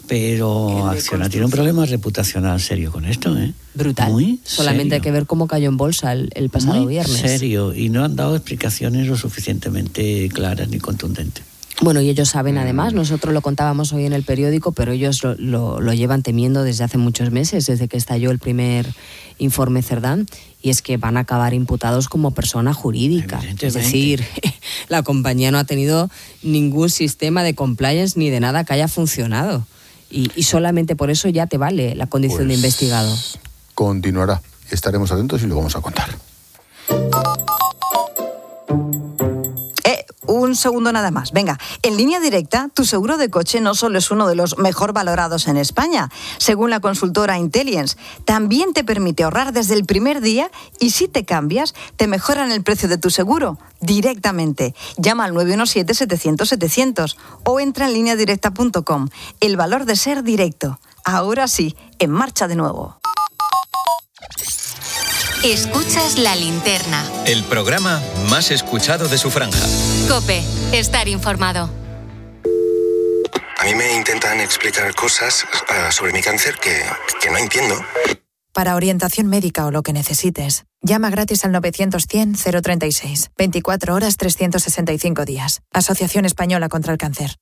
Speaker 5: pero Acciona tiene un problema reputacional serio con esto, ¿eh?
Speaker 6: Brutal. Muy Solamente serio. Hay que ver cómo cayó en bolsa el, el pasado Muy viernes.
Speaker 5: serio, y no han dado explicaciones lo suficientemente claras ni contundentes.
Speaker 6: Bueno, y ellos saben además, nosotros lo contábamos hoy en el periódico, pero ellos lo, lo, lo llevan temiendo desde hace muchos meses, desde que estalló el primer informe Cerdán, y es que van a acabar imputados como persona jurídica. Es decir, la compañía no ha tenido ningún sistema de compliance ni de nada que haya funcionado. Y, y solamente por eso ya te vale la condición pues de investigado.
Speaker 1: Continuará. Estaremos atentos y lo vamos a contar.
Speaker 8: Un segundo nada más. Venga, en Línea Directa, tu seguro de coche no solo es uno de los mejor valorados en España, según la consultora Intellience, también te permite ahorrar desde el primer día y si te cambias, te mejoran el precio de tu seguro directamente. Llama al nueve uno siete, setecientos, setecientos o entra en línea directa punto com. El valor de ser directo. Ahora sí, en marcha de nuevo.
Speaker 3: Escuchas La Linterna.
Speaker 2: El programa más escuchado de su franja.
Speaker 3: COPE. Estar informado.
Speaker 9: A mí me intentan explicar cosas uh, sobre mi cáncer que, que no entiendo.
Speaker 10: Para orientación médica o lo que necesites, llama gratis al novecientos cien cero treinta y seis. veinticuatro horas, trescientos sesenta y cinco días. Asociación Española contra el Cáncer.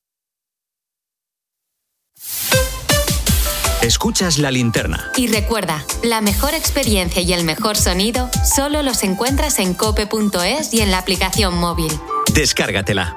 Speaker 2: Escuchas La Linterna.
Speaker 3: Y recuerda, la mejor experiencia y el mejor sonido solo los encuentras en cope punto es y en la aplicación móvil.
Speaker 2: Descárgatela.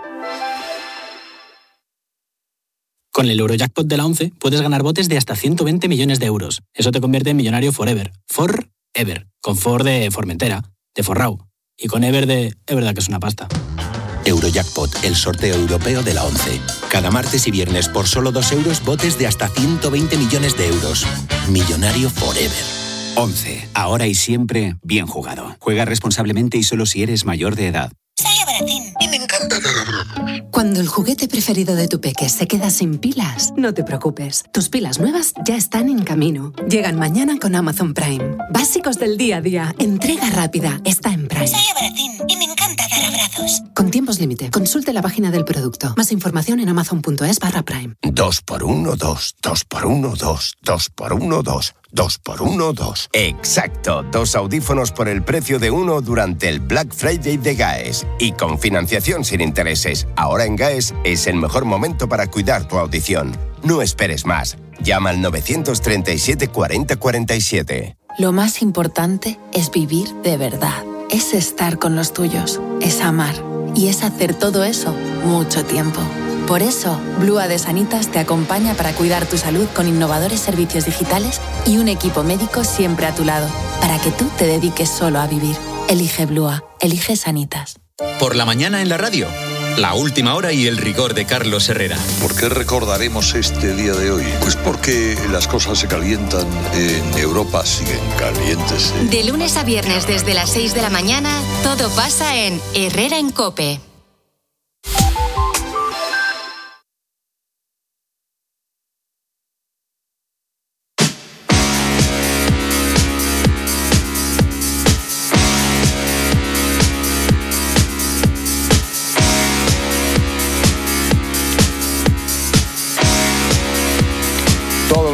Speaker 11: Con el Eurojackpot de la once puedes ganar botes de hasta ciento veinte millones de euros. Eso te convierte en millonario forever. Forever. Con For de Formentera, de Forrau. Y con Ever de... es verdad que es una pasta.
Speaker 12: Eurojackpot, el sorteo europeo de la once. Cada martes y viernes por solo dos euros, botes de hasta ciento veinte millones de euros. Millonario forever.
Speaker 13: once. Ahora y siempre, bien jugado. Juega responsablemente y solo si eres mayor de edad.
Speaker 14: Sale baratín y me encanta dar abrazos. Cuando el juguete preferido de tu peque se queda sin pilas, no te preocupes. Tus pilas nuevas ya están en camino. Llegan mañana con Amazon Prime. Básicos del día a día. Entrega rápida. Está en Prime. Sale baratín y me encanta dar abrazos. Con tiempos límite. Consulte la página del producto. Más información en amazon punto es barra Prime.
Speaker 15: Dos por uno, dos. Dos por uno, dos. Dos por uno, dos. Dos por uno, dos.
Speaker 16: Exacto, dos audífonos por el precio de uno durante el Black Friday de GAES. Y con financiación sin intereses. Ahora en GAES es el mejor momento para cuidar tu audición. No esperes más. Llama al novecientos treinta y siete, cuarenta, cuarenta y siete.
Speaker 14: Lo más importante es vivir de verdad. Es estar con los tuyos. Es amar. Y es hacer todo eso mucho tiempo. Por eso, Blua de Sanitas te acompaña para cuidar tu salud con innovadores servicios digitales y un equipo médico siempre a tu lado, para que tú te dediques solo a vivir. Elige Blua, elige Sanitas.
Speaker 2: Por la mañana en la radio, la última hora y el rigor de Carlos Herrera.
Speaker 17: ¿Por qué recordaremos este día de hoy? Pues porque las cosas se calientan en Europa, siguen calientes. ¿eh?
Speaker 3: De lunes a viernes desde las seis de la mañana, todo pasa en Herrera en COPE.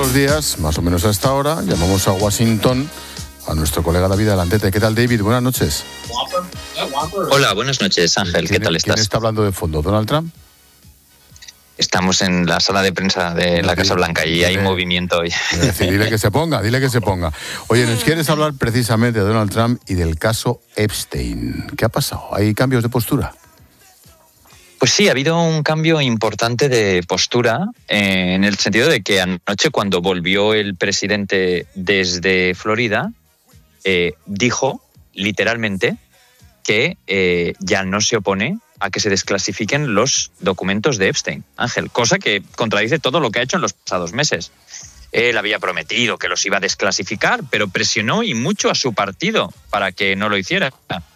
Speaker 1: los días, más o menos a esta hora, llamamos a Washington a nuestro colega David Alantete. ¿Qué tal, David? Buenas noches.
Speaker 18: Hola, buenas noches, Ángel. ¿Qué tal estás?
Speaker 1: ¿Quién está hablando de fondo? ¿Donald Trump?
Speaker 18: Estamos en la sala de prensa de la Casa Blanca y hay movimiento hoy.
Speaker 1: Es decir, dile que se ponga, dile que se ponga. Oye, nos quieres hablar precisamente de Donald Trump y del caso Epstein. ¿Qué ha pasado? ¿Hay cambios de postura?
Speaker 18: Pues sí, ha habido un cambio importante de postura eh, en el sentido de que anoche, cuando volvió el presidente desde Florida, eh, dijo literalmente que eh, ya no se opone a que se desclasifiquen los documentos de Epstein, Ángel, cosa que contradice todo lo que ha hecho en los pasados meses. Él había prometido que los iba a desclasificar, pero presionó y mucho a su partido para que no lo hiciera.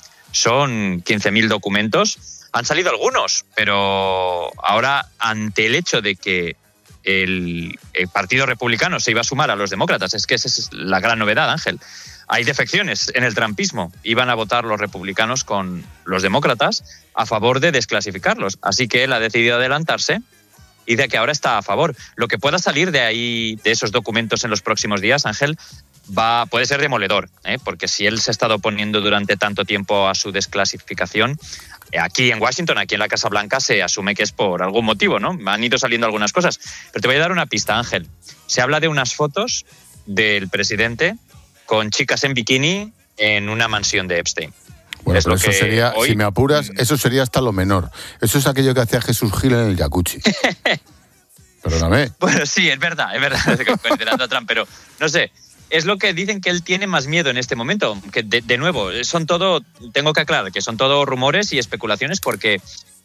Speaker 18: Son quince mil documentos. Han salido algunos, pero ahora, ante el hecho de que el, el Partido Republicano se iba a sumar a los demócratas, es que esa es la gran novedad, Ángel. Hay defecciones en el trumpismo. Iban a votar los republicanos con los demócratas a favor de desclasificarlos. Así que él ha decidido adelantarse y de que ahora está a favor. Lo que pueda salir de ahí, de esos documentos en los próximos días, Ángel, va, puede ser demoledor, ¿eh? Porque si él se ha estado oponiendo durante tanto tiempo a su desclasificación, aquí en Washington, aquí en la Casa Blanca, se asume que es por algún motivo, ¿no? Han ido saliendo algunas cosas. Pero te voy a dar una pista, Ángel. Se habla de unas fotos del presidente con chicas en bikini en una mansión de Epstein.
Speaker 1: Bueno,
Speaker 18: es
Speaker 1: pero
Speaker 18: lo
Speaker 1: eso
Speaker 18: que
Speaker 1: sería,
Speaker 18: hoy...
Speaker 1: si me apuras, eso sería hasta lo menor. Eso es aquello que hacía Jesús Gil en el jacuzzi. Perdóname.
Speaker 18: Bueno, sí, es verdad, es verdad, considerando a Trump, pero no sé, es lo que dicen que él tiene más miedo en este momento. Que de, de nuevo, son todo, tengo que aclarar que son todo rumores y especulaciones, porque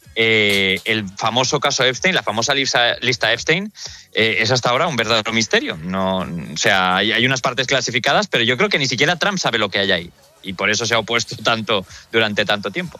Speaker 18: eh, el famoso caso Epstein, la famosa lista, lista Epstein, eh, es hasta ahora un verdadero misterio. No, o sea, hay, hay unas partes clasificadas, pero yo creo que ni siquiera Trump sabe lo que hay ahí. Y por eso se ha opuesto tanto durante tanto tiempo.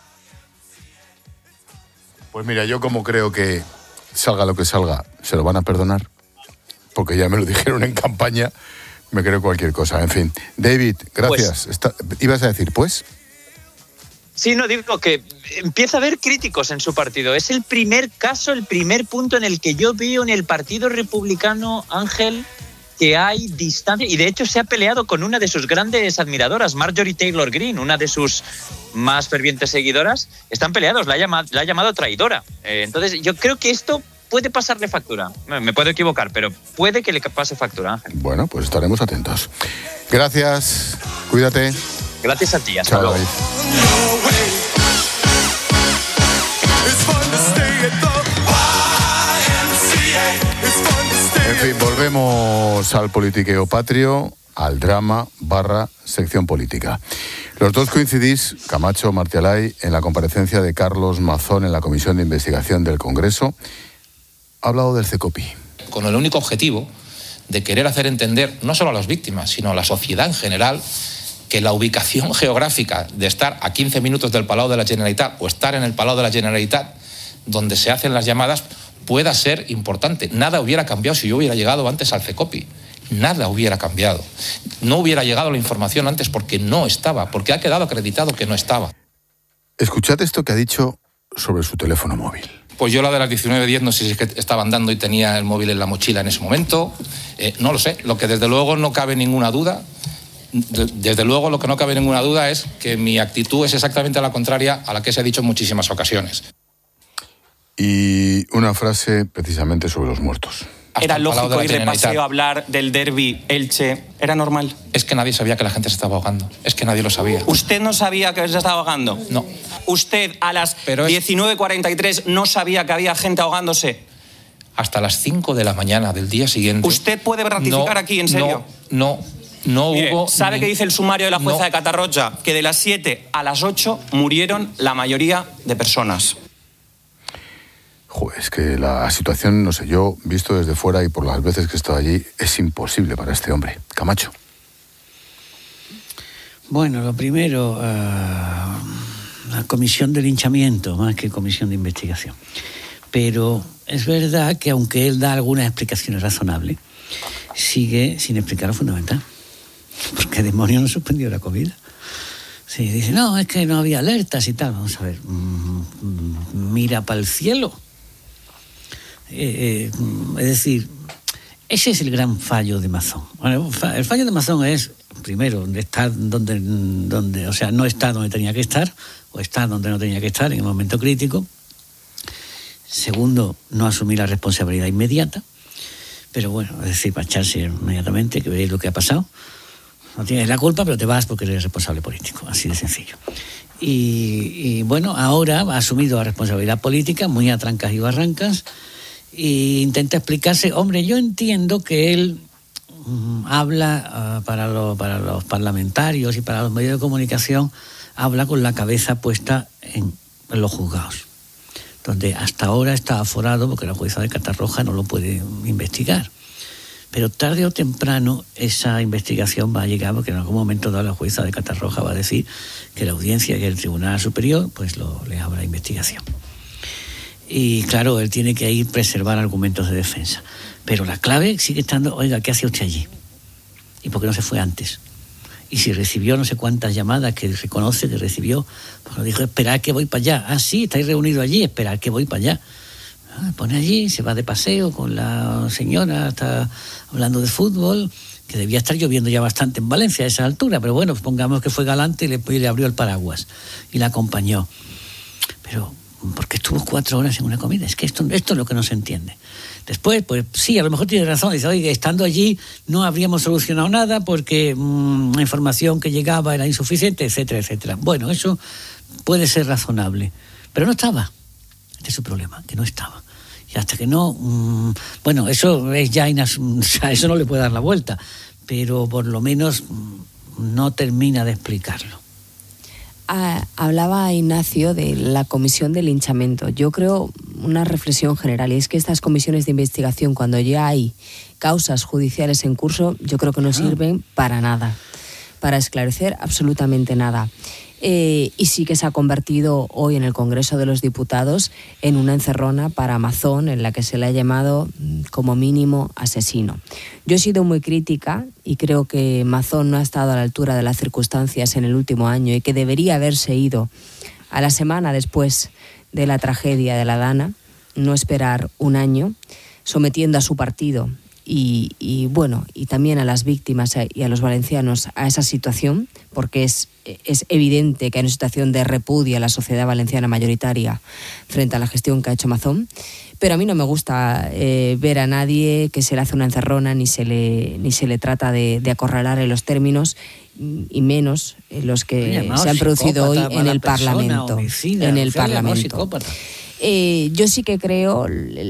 Speaker 1: Pues mira, yo como creo que salga lo que salga, se lo van a perdonar, porque ya me lo dijeron en campaña, me creo cualquier cosa. En fin, David, gracias. Pues, Está, ¿ibas a decir, pues?
Speaker 18: Sí, no, digo que empieza a haber críticos en su partido. Es el primer caso, el primer punto en el que yo veo en el Partido Republicano, Ángel, que hay distancia, y de hecho se ha peleado con una de sus grandes admiradoras, Marjorie Taylor Greene, una de sus más fervientes seguidoras. Están peleados, la ha llamado, la ha llamado traidora. Eh, entonces yo creo que esto puede pasarle factura. Me puedo equivocar, pero puede que le pase factura, Ángel.
Speaker 1: Bueno, pues estaremos atentos. Gracias, cuídate.
Speaker 18: Gracias a ti, hasta
Speaker 1: Chao,
Speaker 18: luego.
Speaker 1: David. En fin, volvemos al politiqueo patrio, al drama barra sección política. Los dos coincidís, Camacho, Martialay, en la comparecencia de Carlos Mazón en la Comisión de Investigación del Congreso. Ha hablado del CECOPI.
Speaker 19: Con el único objetivo de querer hacer entender, no solo a las víctimas, sino a la sociedad en general, que la ubicación geográfica de estar a quince minutos del Palau de la Generalitat o estar en el Palau de la Generalitat, donde se hacen las llamadas, pueda ser importante. Nada hubiera cambiado si yo hubiera llegado antes al CECOPI. Nada hubiera cambiado. No hubiera llegado la información antes porque no estaba, porque ha quedado acreditado que no estaba.
Speaker 1: Escuchad esto que ha dicho sobre su teléfono móvil.
Speaker 19: Pues yo la de las diecinueve diez no sé si es que estaba andando y tenía el móvil en la mochila en ese momento. Eh, no lo sé. Lo que desde luego no cabe ninguna duda, desde luego lo que no cabe ninguna duda es que mi actitud es exactamente la contraria a la que se ha dicho en muchísimas ocasiones.
Speaker 1: Y una frase precisamente sobre los muertos.
Speaker 20: Era lógico ir de paseo a hablar del derbi Elche. ¿Era normal?
Speaker 19: Es que nadie sabía que la gente se estaba ahogando. Es que nadie lo sabía.
Speaker 20: ¿Usted no sabía que se estaba ahogando?
Speaker 19: No.
Speaker 20: ¿Usted a las diecinueve cuarenta y tres no sabía que había gente ahogándose?
Speaker 19: Hasta las cinco de la mañana del día siguiente.
Speaker 20: ¿Usted puede ratificar
Speaker 19: no,
Speaker 20: aquí, en serio?
Speaker 19: No, no, no
Speaker 20: Mire,
Speaker 19: hubo...
Speaker 20: ¿Sabe
Speaker 19: ni...
Speaker 20: qué dice el sumario de la jueza
Speaker 19: no.
Speaker 20: de Catarroja? Que de las siete a las ocho murieron la mayoría de personas.
Speaker 1: Joder, es que la situación, no sé, yo, visto desde fuera y por las veces que he estado allí, es imposible para este hombre. Camacho.
Speaker 5: Bueno, lo primero, uh, la comisión de linchamiento, más que comisión de investigación. Pero es verdad que aunque él da algunas explicaciones razonables, sigue sin explicar lo fundamental. Porque demonios no suspendió la comida. Sí, dice, no, es que no había alertas y tal. Vamos a ver, mira para el cielo. Eh, eh, es decir, Ese es el gran fallo de Mazón. Bueno, el fallo de Mazón es, primero, estar donde, donde, o sea, no está donde tenía que estar, o estar donde no tenía que estar en el momento crítico. Segundo, no asumir la responsabilidad inmediata. Pero bueno, es decir, marcharse inmediatamente, que veréis lo que ha pasado. No tienes la culpa, pero te vas porque eres responsable político, así de sencillo. Y, y bueno, ahora ha asumido la responsabilidad política, muy a trancas y barrancas, e intenta explicarse. Hombre, yo entiendo que él um, habla uh, para, lo, para los parlamentarios y para los medios de comunicación, habla con la cabeza puesta en, en los juzgados, donde hasta ahora está aforado porque la jueza de Catarroja no lo puede investigar. Pero tarde o temprano esa investigación va a llegar, porque en algún momento dado la jueza de Catarroja va a decir que la audiencia y el Tribunal Superior pues lo, le abra investigación. Y claro, él tiene que ir preservar argumentos de defensa. Pero la clave sigue estando, oiga, ¿qué hacía usted allí? ¿Y por qué no se fue antes? Y si recibió no sé cuántas llamadas que reconoce que recibió, pues nos dijo, esperad que voy para allá. Ah, sí, estáis reunidos allí, esperad que voy para allá. Ah, pone allí, se va de paseo con la señora, está hablando de fútbol, que debía estar lloviendo ya bastante en Valencia a esa altura, pero bueno, pongamos que fue galante y le, y le abrió el paraguas y la acompañó. Pero porque estuvo cuatro horas en una comida, es que esto, esto es lo que no se entiende. Después, pues sí, a lo mejor tiene razón, dice, oye, estando allí no habríamos solucionado nada porque mmm, la información que llegaba era insuficiente, etcétera, etcétera. Bueno, eso puede ser razonable, pero no estaba. Este es su problema, que no estaba. Y hasta que no, mmm, bueno, eso es ya inas, o sea, eso no le puede dar la vuelta, pero por lo menos mmm, no termina de explicarlo.
Speaker 6: Ah, hablaba Ignacio de la comisión de linchamiento. Yo creo una reflexión general, y es que estas comisiones de investigación, cuando ya hay causas judiciales en curso, yo creo que no sirven para nada, para esclarecer absolutamente nada. Eh, y sí que se ha convertido hoy en el Congreso de los Diputados en una encerrona para Mazón, en la que se le ha llamado como mínimo asesino. Yo he sido muy crítica y creo que Mazón no ha estado a la altura de las circunstancias en el último año y que debería haberse ido a la semana después de la tragedia de la Dana, no esperar un año, sometiendo a su partido y, y bueno, y también a las víctimas y a los valencianos a esa situación, porque es, es evidente que hay una situación de repudio a la sociedad valenciana mayoritaria frente a la gestión que ha hecho Mazón. Pero a mí no me gusta eh, ver a nadie que se le hace una encerrona ni se le, ni se le trata de, de acorralar en los términos, y menos en los que se han producido hoy en el Parlamento. Homicida, en el Parlamento. Eh, yo sí que creo,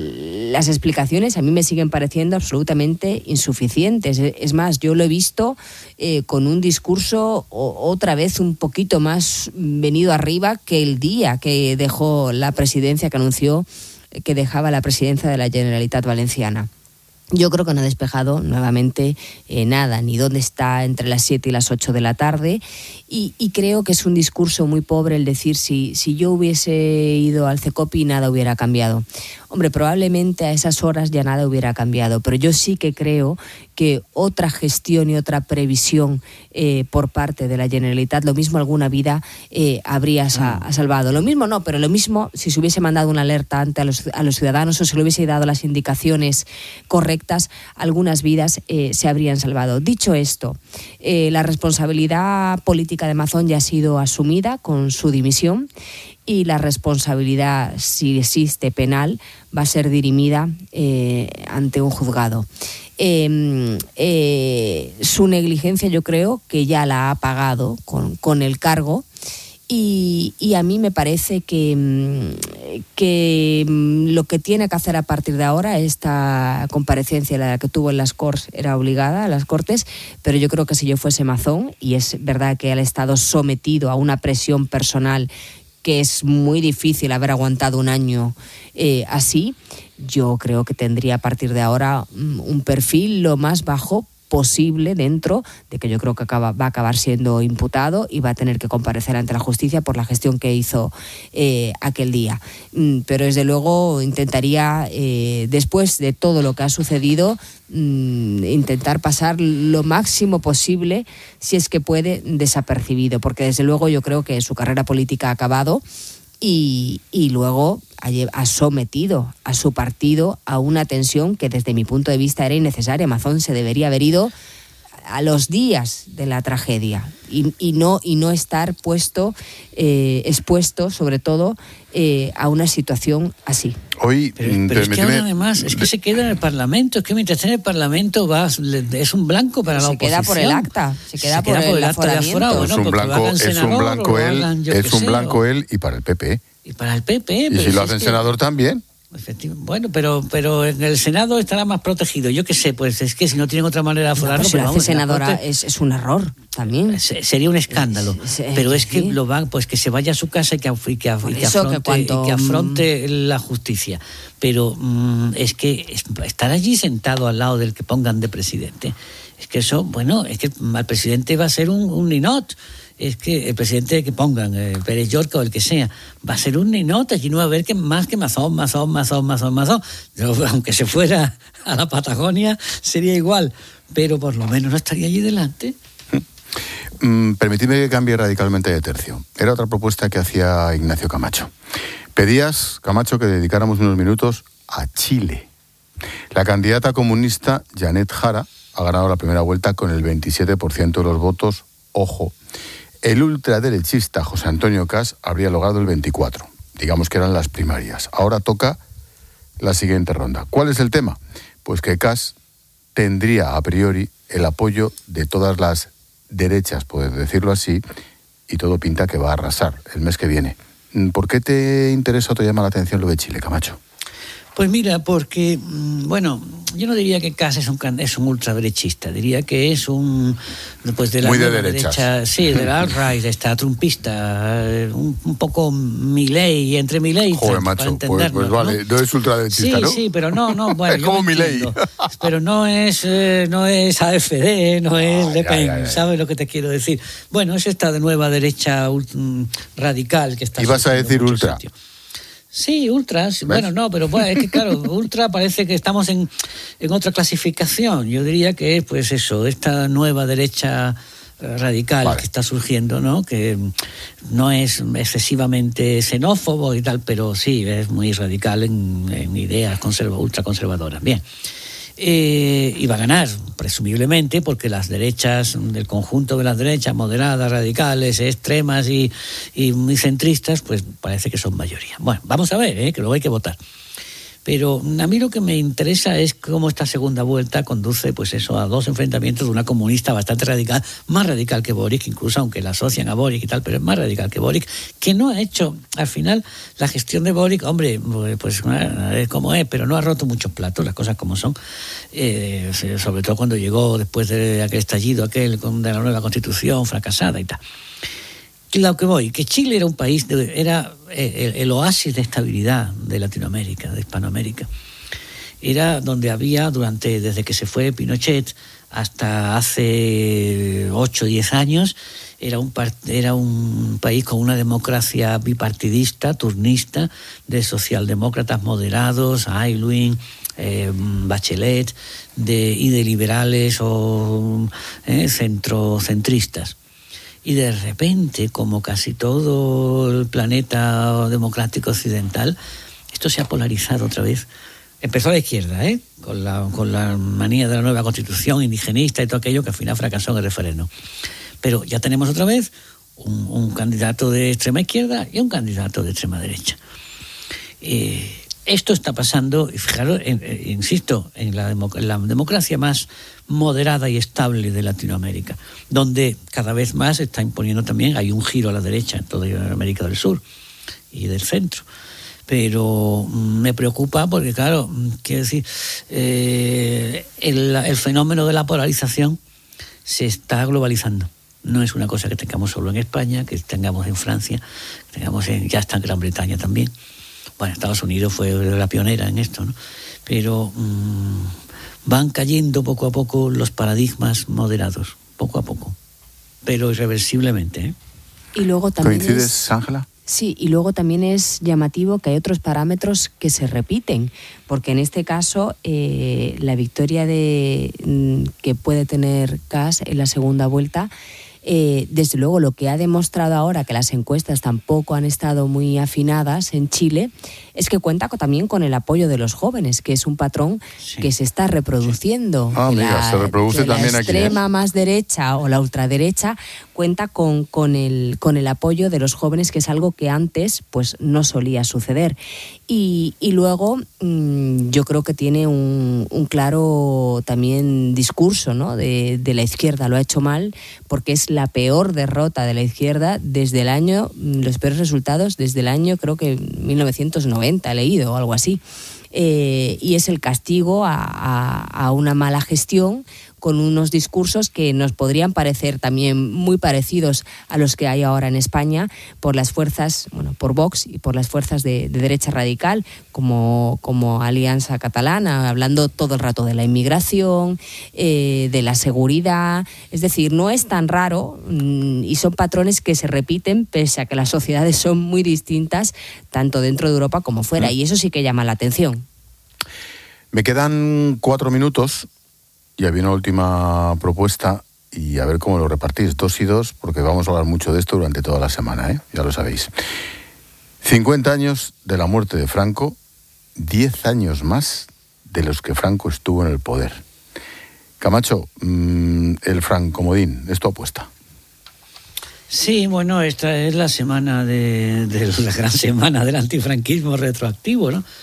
Speaker 6: las explicaciones a mí me siguen pareciendo absolutamente insuficientes. Es más, yo lo he visto eh, con un discurso o, otra vez un poquito más venido arriba que el día que dejó la presidencia, que anunció que dejaba la presidencia de la Generalitat Valenciana. Yo creo que no ha despejado nuevamente eh, nada, ni dónde está entre las siete y las ocho de la tarde, y, y creo que es un discurso muy pobre el decir si, si yo hubiese ido al CECOPI nada hubiera cambiado. Hombre, probablemente a esas horas ya nada hubiera cambiado, pero yo sí que creo que otra gestión y otra previsión eh, por parte de la Generalitat, lo mismo alguna vida eh, habría sa- salvado. Lo mismo no, pero lo mismo si se hubiese mandado una alerta antes a los, a los ciudadanos o se le hubiese dado las indicaciones correctas, algunas vidas eh, se habrían salvado. Dicho esto, eh, la responsabilidad política de Mazón ya ha sido asumida con su dimisión, y la responsabilidad, si existe penal, va a ser dirimida eh, ante un juzgado. Eh, eh, su negligencia yo creo que ya la ha pagado con, con el cargo, y, y a mí me parece que, que lo que tiene que hacer a partir de ahora, esta comparecencia la que tuvo en las Corts era obligada a las Cortes, pero yo creo que si yo fuese Mazón, y es verdad que él ha estado sometido a una presión personal que es muy difícil haber aguantado un año eh, así, yo creo que tendría a partir de ahora un perfil lo más bajo posible, dentro de que yo creo que acaba, va a acabar siendo imputado y va a tener que comparecer ante la justicia por la gestión que hizo eh, aquel día. Pero desde luego intentaría, eh, después de todo lo que ha sucedido, mm, intentar pasar lo máximo posible, si es que puede, desapercibido, porque desde luego yo creo que su carrera política ha acabado. y, y luego ha, ha sometido a su partido a una tensión que desde mi punto de vista era innecesaria. Mazón se debería haber ido a los días de la tragedia y, y no y no estar puesto eh, expuesto sobre todo eh, a una situación así.
Speaker 1: Hoy,
Speaker 5: pero, pero es que ahora además es que se queda en el Parlamento, es que mientras esté en el Parlamento va, es un blanco para
Speaker 6: se
Speaker 5: la oposición.
Speaker 6: Se queda por el acta, se queda,
Speaker 5: se
Speaker 6: por,
Speaker 5: queda por
Speaker 6: el,
Speaker 5: el acta de aforado.
Speaker 1: Bueno, es un blanco, es un blanco él, es un blanco él y para el P P.
Speaker 5: Y para el P P.
Speaker 1: Y si lo hacen senador también.
Speaker 5: Bueno, pero pero en el Senado estará más protegido. Yo qué sé, pues es que si no tienen otra manera de aforarlo...
Speaker 6: No, pues si lo hace senadora es, es un error también.
Speaker 5: Sería un escándalo. Es, es, pero es que sí. lo van, pues que se vaya a su casa y que, y que, y que, afronte, que, cuanto... y que afronte la justicia. Pero mmm, es que estar allí sentado al lado del que pongan de presidente, es que eso, bueno, es que al presidente va a ser un, un ninot. Es que el presidente que pongan, eh, Pérez Llorca o el que sea, va a ser un ninot, allí no va a haber que más que Mazón, Mazón, Mazón, Mazón, Mazón. Yo, aunque se fuera a la Patagonia, sería igual, pero por lo menos no estaría allí delante.
Speaker 1: Mm, permitidme que cambie radicalmente de tercio. Era otra propuesta que hacía Ignacio Camacho. Pedías, Camacho, que dedicáramos unos minutos a Chile. La candidata comunista Janet Jara ha ganado la primera vuelta con el veintisiete por ciento de los votos. Ojo. El ultraderechista José Antonio Caz habría logrado el veinticuatro. Digamos que eran las primarias. Ahora toca la siguiente ronda. ¿Cuál es el tema? Pues que Caz tendría a priori el apoyo de todas las derechas, por decirlo así, y todo pinta que va a arrasar el mes que viene. ¿Por qué te interesa o te llama la atención lo de Chile, Camacho?
Speaker 5: Pues mira, porque, bueno, yo no diría que Caz es un, es un ultraderechista, diría que es un, pues de la
Speaker 1: Muy de
Speaker 5: derecha, sí, de la alt-right, esta trumpista, un, un poco Milei, entre Milei y
Speaker 1: Joder,
Speaker 5: Trump,
Speaker 1: macho,
Speaker 5: para
Speaker 1: pues, pues vale, no, no es ultraderechista,
Speaker 5: sí,
Speaker 1: ¿no?
Speaker 5: Sí, sí, pero no, no, bueno,
Speaker 1: es como Milei.
Speaker 5: Pero no es, eh, no es A F D, no es
Speaker 1: ay,
Speaker 5: Le Pen,
Speaker 1: ay, ay,
Speaker 5: ¿sabes lo que te quiero decir? Bueno, es esta de nueva derecha radical que está...
Speaker 1: ¿Y vas a decir ultra?
Speaker 5: Sitio. Sí, ultras. ¿Ves? Bueno, no, pero bueno, es que claro, ultra parece que estamos en, en otra clasificación. Yo diría que es, pues eso, esta nueva derecha radical vale. que está surgiendo, ¿no? Que no es excesivamente xenófobo y tal, pero sí, es muy radical en, en ideas conserva, ultraconservadoras. Bien. Eh, y va a ganar, presumiblemente, porque las derechas, del conjunto de las derechas moderadas, radicales, extremas y, y muy centristas, pues parece que son mayoría. Bueno, vamos a ver, ¿eh? Que luego hay que votar. Pero a mí lo que me interesa es cómo esta segunda vuelta conduce, pues eso, a dos enfrentamientos de una comunista bastante radical, más radical que Boric, incluso aunque la asocian a Boric y tal, pero es más radical que Boric, que no ha hecho, al final, la gestión de Boric, hombre, pues es como es, pero no ha roto muchos platos, las cosas como son, eh, sobre todo cuando llegó después de aquel estallido, aquel de la nueva Constitución fracasada y tal. Lo que voy, que Chile era un país, de, era el, el oasis de estabilidad de Latinoamérica, de Hispanoamérica. Era donde había, durante desde que se fue Pinochet hasta hace ocho o diez años, era un, era un país con una democracia bipartidista, turnista, de socialdemócratas moderados, Aylwin, eh, Bachelet, de, y de liberales o eh, centrocentristas. Y de repente, como casi todo el planeta democrático occidental, esto se ha polarizado otra vez. Empezó a la izquierda, ¿eh? Con la, con la manía de la nueva Constitución indigenista y todo aquello que al final fracasó en el referéndum. Pero ya tenemos otra vez un, un candidato de extrema izquierda y un candidato de extrema derecha. Eh, esto está pasando, y fijaros, en, eh, insisto, en la, democ- en la democracia más moderada y estable de Latinoamérica, donde cada vez más se está imponiendo también, hay un giro a la derecha en toda América del Sur y del centro. Pero me preocupa porque, claro, quiero decir, eh, el, el fenómeno de la polarización se está globalizando. No es una cosa que tengamos solo en España, que tengamos en Francia, que tengamos en, ya está en Gran Bretaña también. Bueno, Estados Unidos fue la pionera en esto, ¿no? Pero mmm, van cayendo poco a poco los paradigmas moderados, poco a poco, pero irreversiblemente, ¿eh?
Speaker 6: Y luego también
Speaker 1: ¿Coincides, Ángela?
Speaker 6: Sí, y luego también es llamativo que hay otros parámetros que se repiten, porque en este caso eh, la victoria de, que puede tener Caz en la segunda vuelta Eh, desde luego, lo que ha demostrado ahora, que las encuestas tampoco han estado muy afinadas en Chile, es que cuenta con, también con el apoyo de los jóvenes, que es un patrón sí. que se está reproduciendo.
Speaker 1: Sí. Ah, amiga,
Speaker 6: la,
Speaker 1: se reproduce también
Speaker 6: la
Speaker 1: aquí.
Speaker 6: La extrema ¿eh? más derecha o la ultraderecha cuenta con, con, el, con el apoyo de los jóvenes, que es algo que antes pues no solía suceder. Y, y luego mmm, yo creo que tiene un, un claro también discurso, ¿no? de, de la izquierda. Lo ha hecho mal porque es la peor derrota de la izquierda desde el año, los peores resultados desde el año, creo que mil novecientos noventa, he leído o algo así. Eh, y es el castigo a, a, a una mala gestión, con unos discursos que nos podrían parecer también muy parecidos a los que hay ahora en España por las fuerzas, bueno, por Vox y por las fuerzas de, de derecha radical, como, como Alianza Catalana, hablando todo el rato de la inmigración, eh, de la seguridad. Es decir, no es tan raro mmm, y son patrones que se repiten pese a que las sociedades son muy distintas, tanto dentro de Europa como fuera, y eso sí que llama la atención.
Speaker 1: Me quedan cuatro minutos. Y había una última propuesta y a ver cómo lo repartís, dos y dos, porque vamos a hablar mucho de esto durante toda la semana, ¿eh? Ya lo sabéis. cincuenta años de la muerte de Franco, diez años más de los que Franco estuvo en el poder. Camacho, mmm, el Francomodín, ¿es tu apuesta?
Speaker 5: Sí, bueno, esta es la semana de, de la gran semana del antifranquismo retroactivo, ¿no?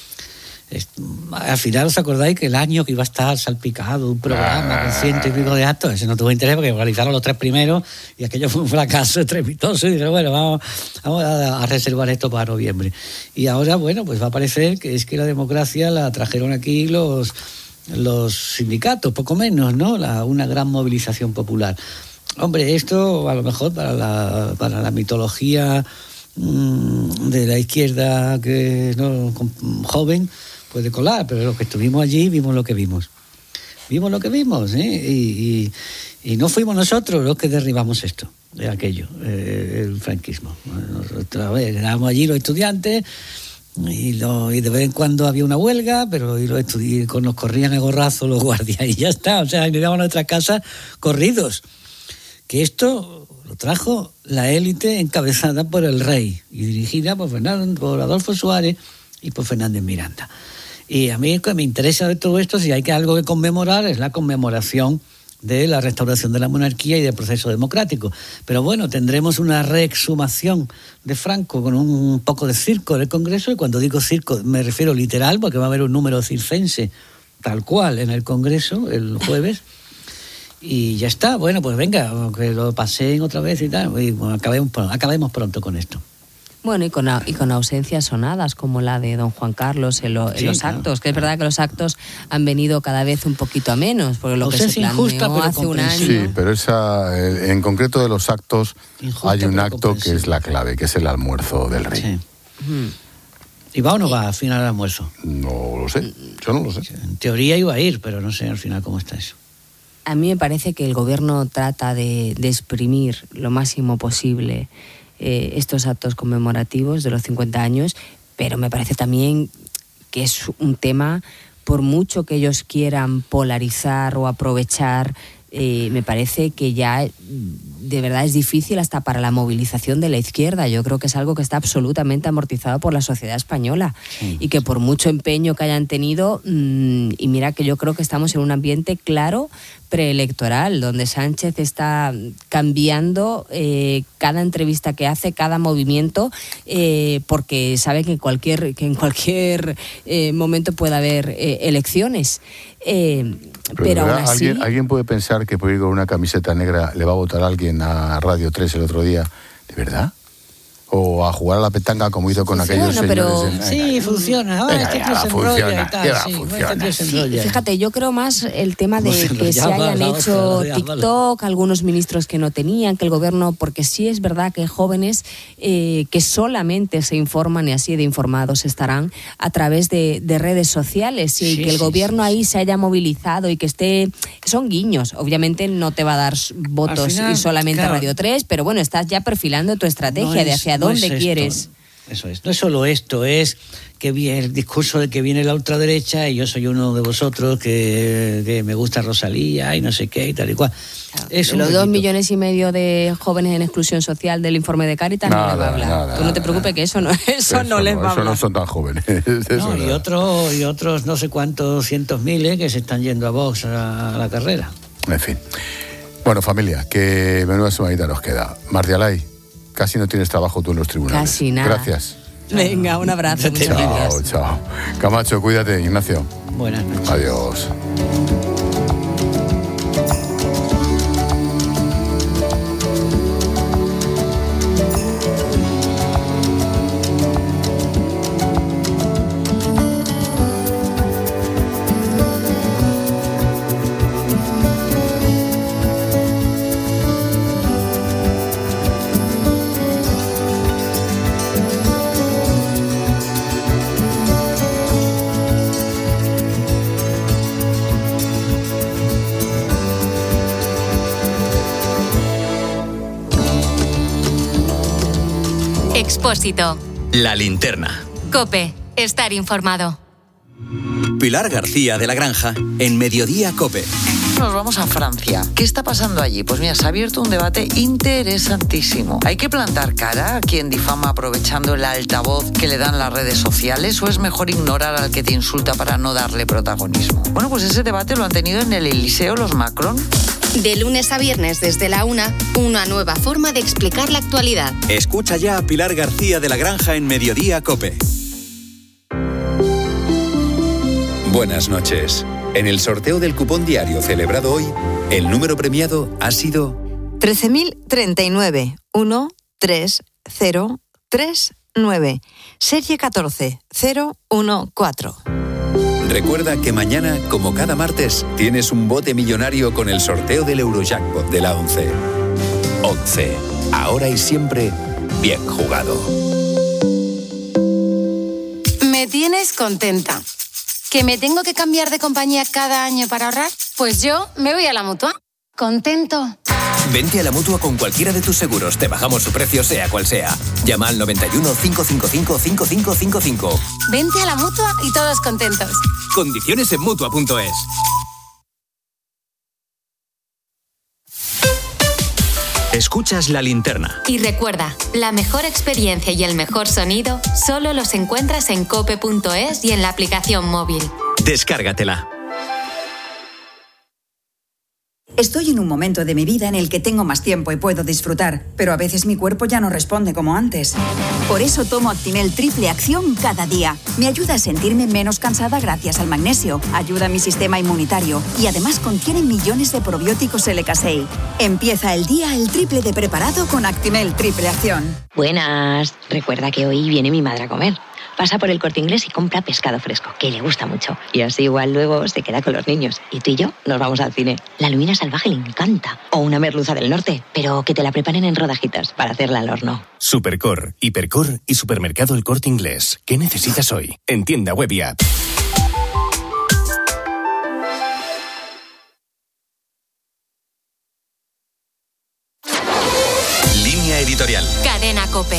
Speaker 5: Al final os acordáis que el año que iba a estar salpicado un programa con ciento y pico de actos, ese no tuvo interés porque realizaron los tres primeros y aquello fue un fracaso estrepitoso y dijeron, bueno, vamos, vamos a, a reservar esto para noviembre. Y ahora, bueno, pues va a parecer que es que la democracia la trajeron aquí los, los sindicatos, poco menos, ¿no? La, una gran movilización popular. Hombre, esto a lo mejor para la, para la mitología mmm, de la izquierda que no joven puede colar, pero los que estuvimos allí vimos lo que vimos. Vimos lo que vimos, ¿eh? Y, y, y no fuimos nosotros los que derribamos esto, de aquello, eh, el franquismo. Otra vez, éramos allí los estudiantes y, lo, y de vez en cuando había una huelga, pero y los estudiantes nos corrían el gorrazo los guardias y ya está. O sea, nos íbamos a nuestras casas corridos. Que esto lo trajo la élite encabezada por el rey y dirigida por, Fernando, por Adolfo Suárez y por Fernández Miranda. Y a mí que me interesa de todo esto, si hay que algo que conmemorar, es la conmemoración de la restauración de la monarquía y del proceso democrático. Pero bueno, tendremos una reexhumación de Franco con un poco de circo en el Congreso, y cuando digo circo me refiero literal, porque va a haber un número circense tal cual en el Congreso el jueves. Y ya está, bueno, pues venga, que lo paseen otra vez y tal, y bueno, acabemos, acabemos pronto con esto.
Speaker 6: Bueno, y con, y con ausencias sonadas como la de don Juan Carlos en, lo, en sí, los claro, actos, que es verdad que los actos han venido cada vez un poquito a menos, porque lo ausencia que se planeó injusta, pero hace un año...
Speaker 1: Sí, pero esa, en concreto de los actos, injusta, hay un acto que es la clave, que es el almuerzo del rey. Sí.
Speaker 5: Hmm. ¿Y va o no va al final el almuerzo?
Speaker 1: No lo sé, yo no lo sé.
Speaker 5: En teoría iba a ir, pero no sé al final cómo está eso.
Speaker 6: A mí me parece que el gobierno trata de, de exprimir lo máximo posible eh, estos actos conmemorativos de los cincuenta años, pero me parece también que es un tema, por mucho que ellos quieran polarizar o aprovechar, eh, me parece que ya de verdad es difícil hasta para la movilización de la izquierda. Yo creo que es algo que está absolutamente amortizado por la sociedad española, sí, y que por mucho empeño que hayan tenido, mmm, y mira que yo creo que estamos en un ambiente claro preelectoral, donde Sánchez está cambiando eh, cada entrevista que hace, cada movimiento, eh, porque sabe que en cualquier, que en cualquier eh, momento puede haber eh, elecciones. Eh,
Speaker 1: pero
Speaker 6: pero aún así...
Speaker 1: ¿Alguien, ¿Alguien puede pensar que por ir con una camiseta negra le va a votar a alguien a Radio tres el otro día? ¿De verdad? O a jugar a la petanga como hizo con
Speaker 6: funciona,
Speaker 1: aquellos
Speaker 6: pero...
Speaker 1: señores. En...
Speaker 5: Sí, funciona. Ahora este tío se enrolla y tal. Sí, este tío se enrolla.
Speaker 6: Sí, fíjate, yo creo más el tema de que se hayan hecho TikTok, algunos ministros que no tenían, que el gobierno, porque sí es verdad que jóvenes eh, que solamente se informan y así de informados estarán a través de, de redes sociales, y sí, que el sí, gobierno sí, ahí sí. se haya movilizado y que esté... Son guiños, obviamente no te va a dar votos final, y solamente claro. Radio tres, pero bueno, estás ya perfilando tu estrategia no de hacia ¿Dónde no quieres?
Speaker 5: eso es. No es solo esto, es que viene el discurso de que viene la ultraderecha y yo soy uno de vosotros que, que me gusta Rosalía y no sé qué y tal y cual.
Speaker 6: Claro, es los dos millones y medio de jóvenes en exclusión social del informe de Cáritas nada, no les va a hablar. Nada, Tú no te preocupes que eso no, eso eso no les
Speaker 1: no,
Speaker 6: va a
Speaker 1: eso
Speaker 6: hablar.
Speaker 1: No son tan jóvenes.
Speaker 5: No, y, otro, y otros no sé cuántos cientos miles que se están yendo a Vox a, a la carrera.
Speaker 1: En fin. Bueno, familia, que menuda semanita nos queda. Mardialay, casi no tienes trabajo tú en los tribunales.
Speaker 6: Casi nada.
Speaker 1: Gracias.
Speaker 6: Venga, un abrazo. Muchas
Speaker 1: chao,
Speaker 6: gracias.
Speaker 1: chao. Camacho, cuídate, Ignacio.
Speaker 5: Buenas noches.
Speaker 1: Adiós.
Speaker 3: Expósito.
Speaker 2: La linterna.
Speaker 3: COPE. Estar informado.
Speaker 21: Pilar García de la Granja en Mediodía COPE.
Speaker 22: Nos vamos a Francia. ¿Qué está pasando allí? Pues mira, se ha abierto un debate interesantísimo. ¿Hay que plantar cara a quien difama aprovechando el altavoz que le dan las redes sociales o es mejor ignorar al que te insulta para no darle protagonismo? Bueno, pues ese debate lo han tenido en el Eliseo los Macron.
Speaker 3: De lunes a viernes desde la una, una nueva forma de explicar la actualidad.
Speaker 21: Escucha ya a Pilar García de la Granja en Mediodía COPE.
Speaker 12: Buenas noches. En el sorteo del cupón diario celebrado hoy, el número premiado ha sido
Speaker 8: trece mil treinta y nueve, uno tres cero tres nueve, serie catorce cero uno cuatro.
Speaker 12: Recuerda que mañana, como cada martes, tienes un bote millonario con el sorteo del Eurojackpot de la once. once. Ahora y siempre, bien jugado.
Speaker 23: Me tienes contenta. ¿Que me tengo que cambiar de compañía cada año para ahorrar? Pues yo me voy a la Mutua. ¿Contento?
Speaker 24: Vente a la Mutua con cualquiera de tus seguros. Te bajamos su precio, sea cual sea. Llama al noventa y uno, cinco cinco cinco, cinco cinco cinco cinco.
Speaker 23: Vente a la Mutua y todos contentos.
Speaker 24: Condiciones en Mutua punto es.
Speaker 2: Escuchas La Linterna.
Speaker 3: Y recuerda, la mejor experiencia y el mejor sonido solo los encuentras en cope punto es y en la aplicación móvil.
Speaker 2: Descárgatela.
Speaker 25: Estoy en un momento de mi vida en el que tengo más tiempo y puedo disfrutar, pero a veces mi cuerpo ya no responde como antes. Por eso tomo Actimel Triple Acción cada día. Me ayuda a sentirme menos cansada gracias al magnesio, ayuda a mi sistema inmunitario y además contiene millones de probióticos L K seis. Empieza el día el triple de preparado con Actimel Triple Acción.
Speaker 26: Buenas. Recuerda que hoy viene mi madre a comer. Pasa por el Corte Inglés y compra pescado fresco, que le gusta mucho. Y así igual luego se queda con los niños. Y tú y yo nos vamos al cine. La lubina salvaje le encanta. O una merluza del norte, pero que te la preparen en rodajitas para hacerla al horno.
Speaker 27: Supercor, Hipercor y Supermercado El Corte Inglés. ¿Qué necesitas hoy? En tienda web y app.
Speaker 2: Línea editorial.
Speaker 3: Cadena COPE.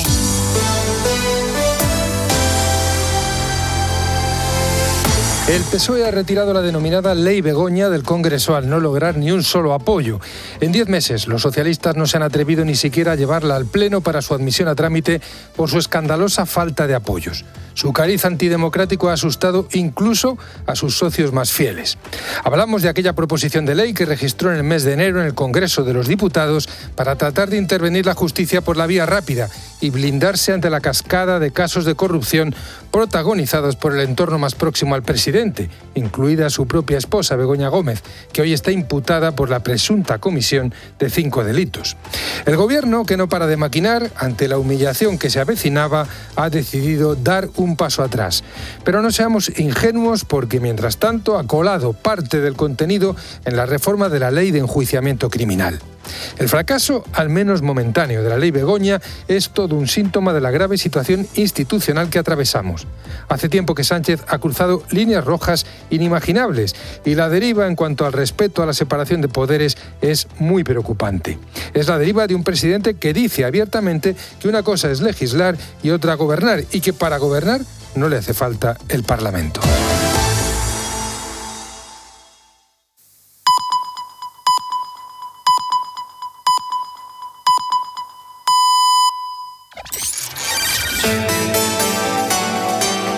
Speaker 28: El P S O E ha retirado la denominada Ley Begoña del Congreso al no lograr ni un solo apoyo. En diez meses, los socialistas no se han atrevido ni siquiera a llevarla al Pleno para su admisión a trámite por su escandalosa falta de apoyos. Su cariz antidemocrático ha asustado incluso a sus socios más fieles. Hablamos de aquella proposición de ley que registró en el mes de enero en el Congreso de los Diputados para tratar de intervenir la justicia por la vía rápida y blindarse ante la cascada de casos de corrupción protagonizados por el entorno más próximo al presidente, incluida su propia esposa, Begoña Gómez, que hoy está imputada por la presunta comisión de cinco delitos. El gobierno, que no para de maquinar, ante la humillación que se avecinaba, ha decidido dar un paso atrás. Pero no seamos ingenuos porque, mientras tanto, ha colado parte del contenido en la reforma de la Ley de Enjuiciamiento Criminal. El fracaso, al menos momentáneo, de la ley Begoña es todo un síntoma de la grave situación institucional que atravesamos. Hace tiempo que Sánchez ha cruzado líneas rojas inimaginables y la deriva en cuanto al respeto a la separación de poderes es muy preocupante. Es la deriva de un presidente que dice abiertamente que una cosa es legislar y otra gobernar, y que para gobernar no le hace falta el Parlamento.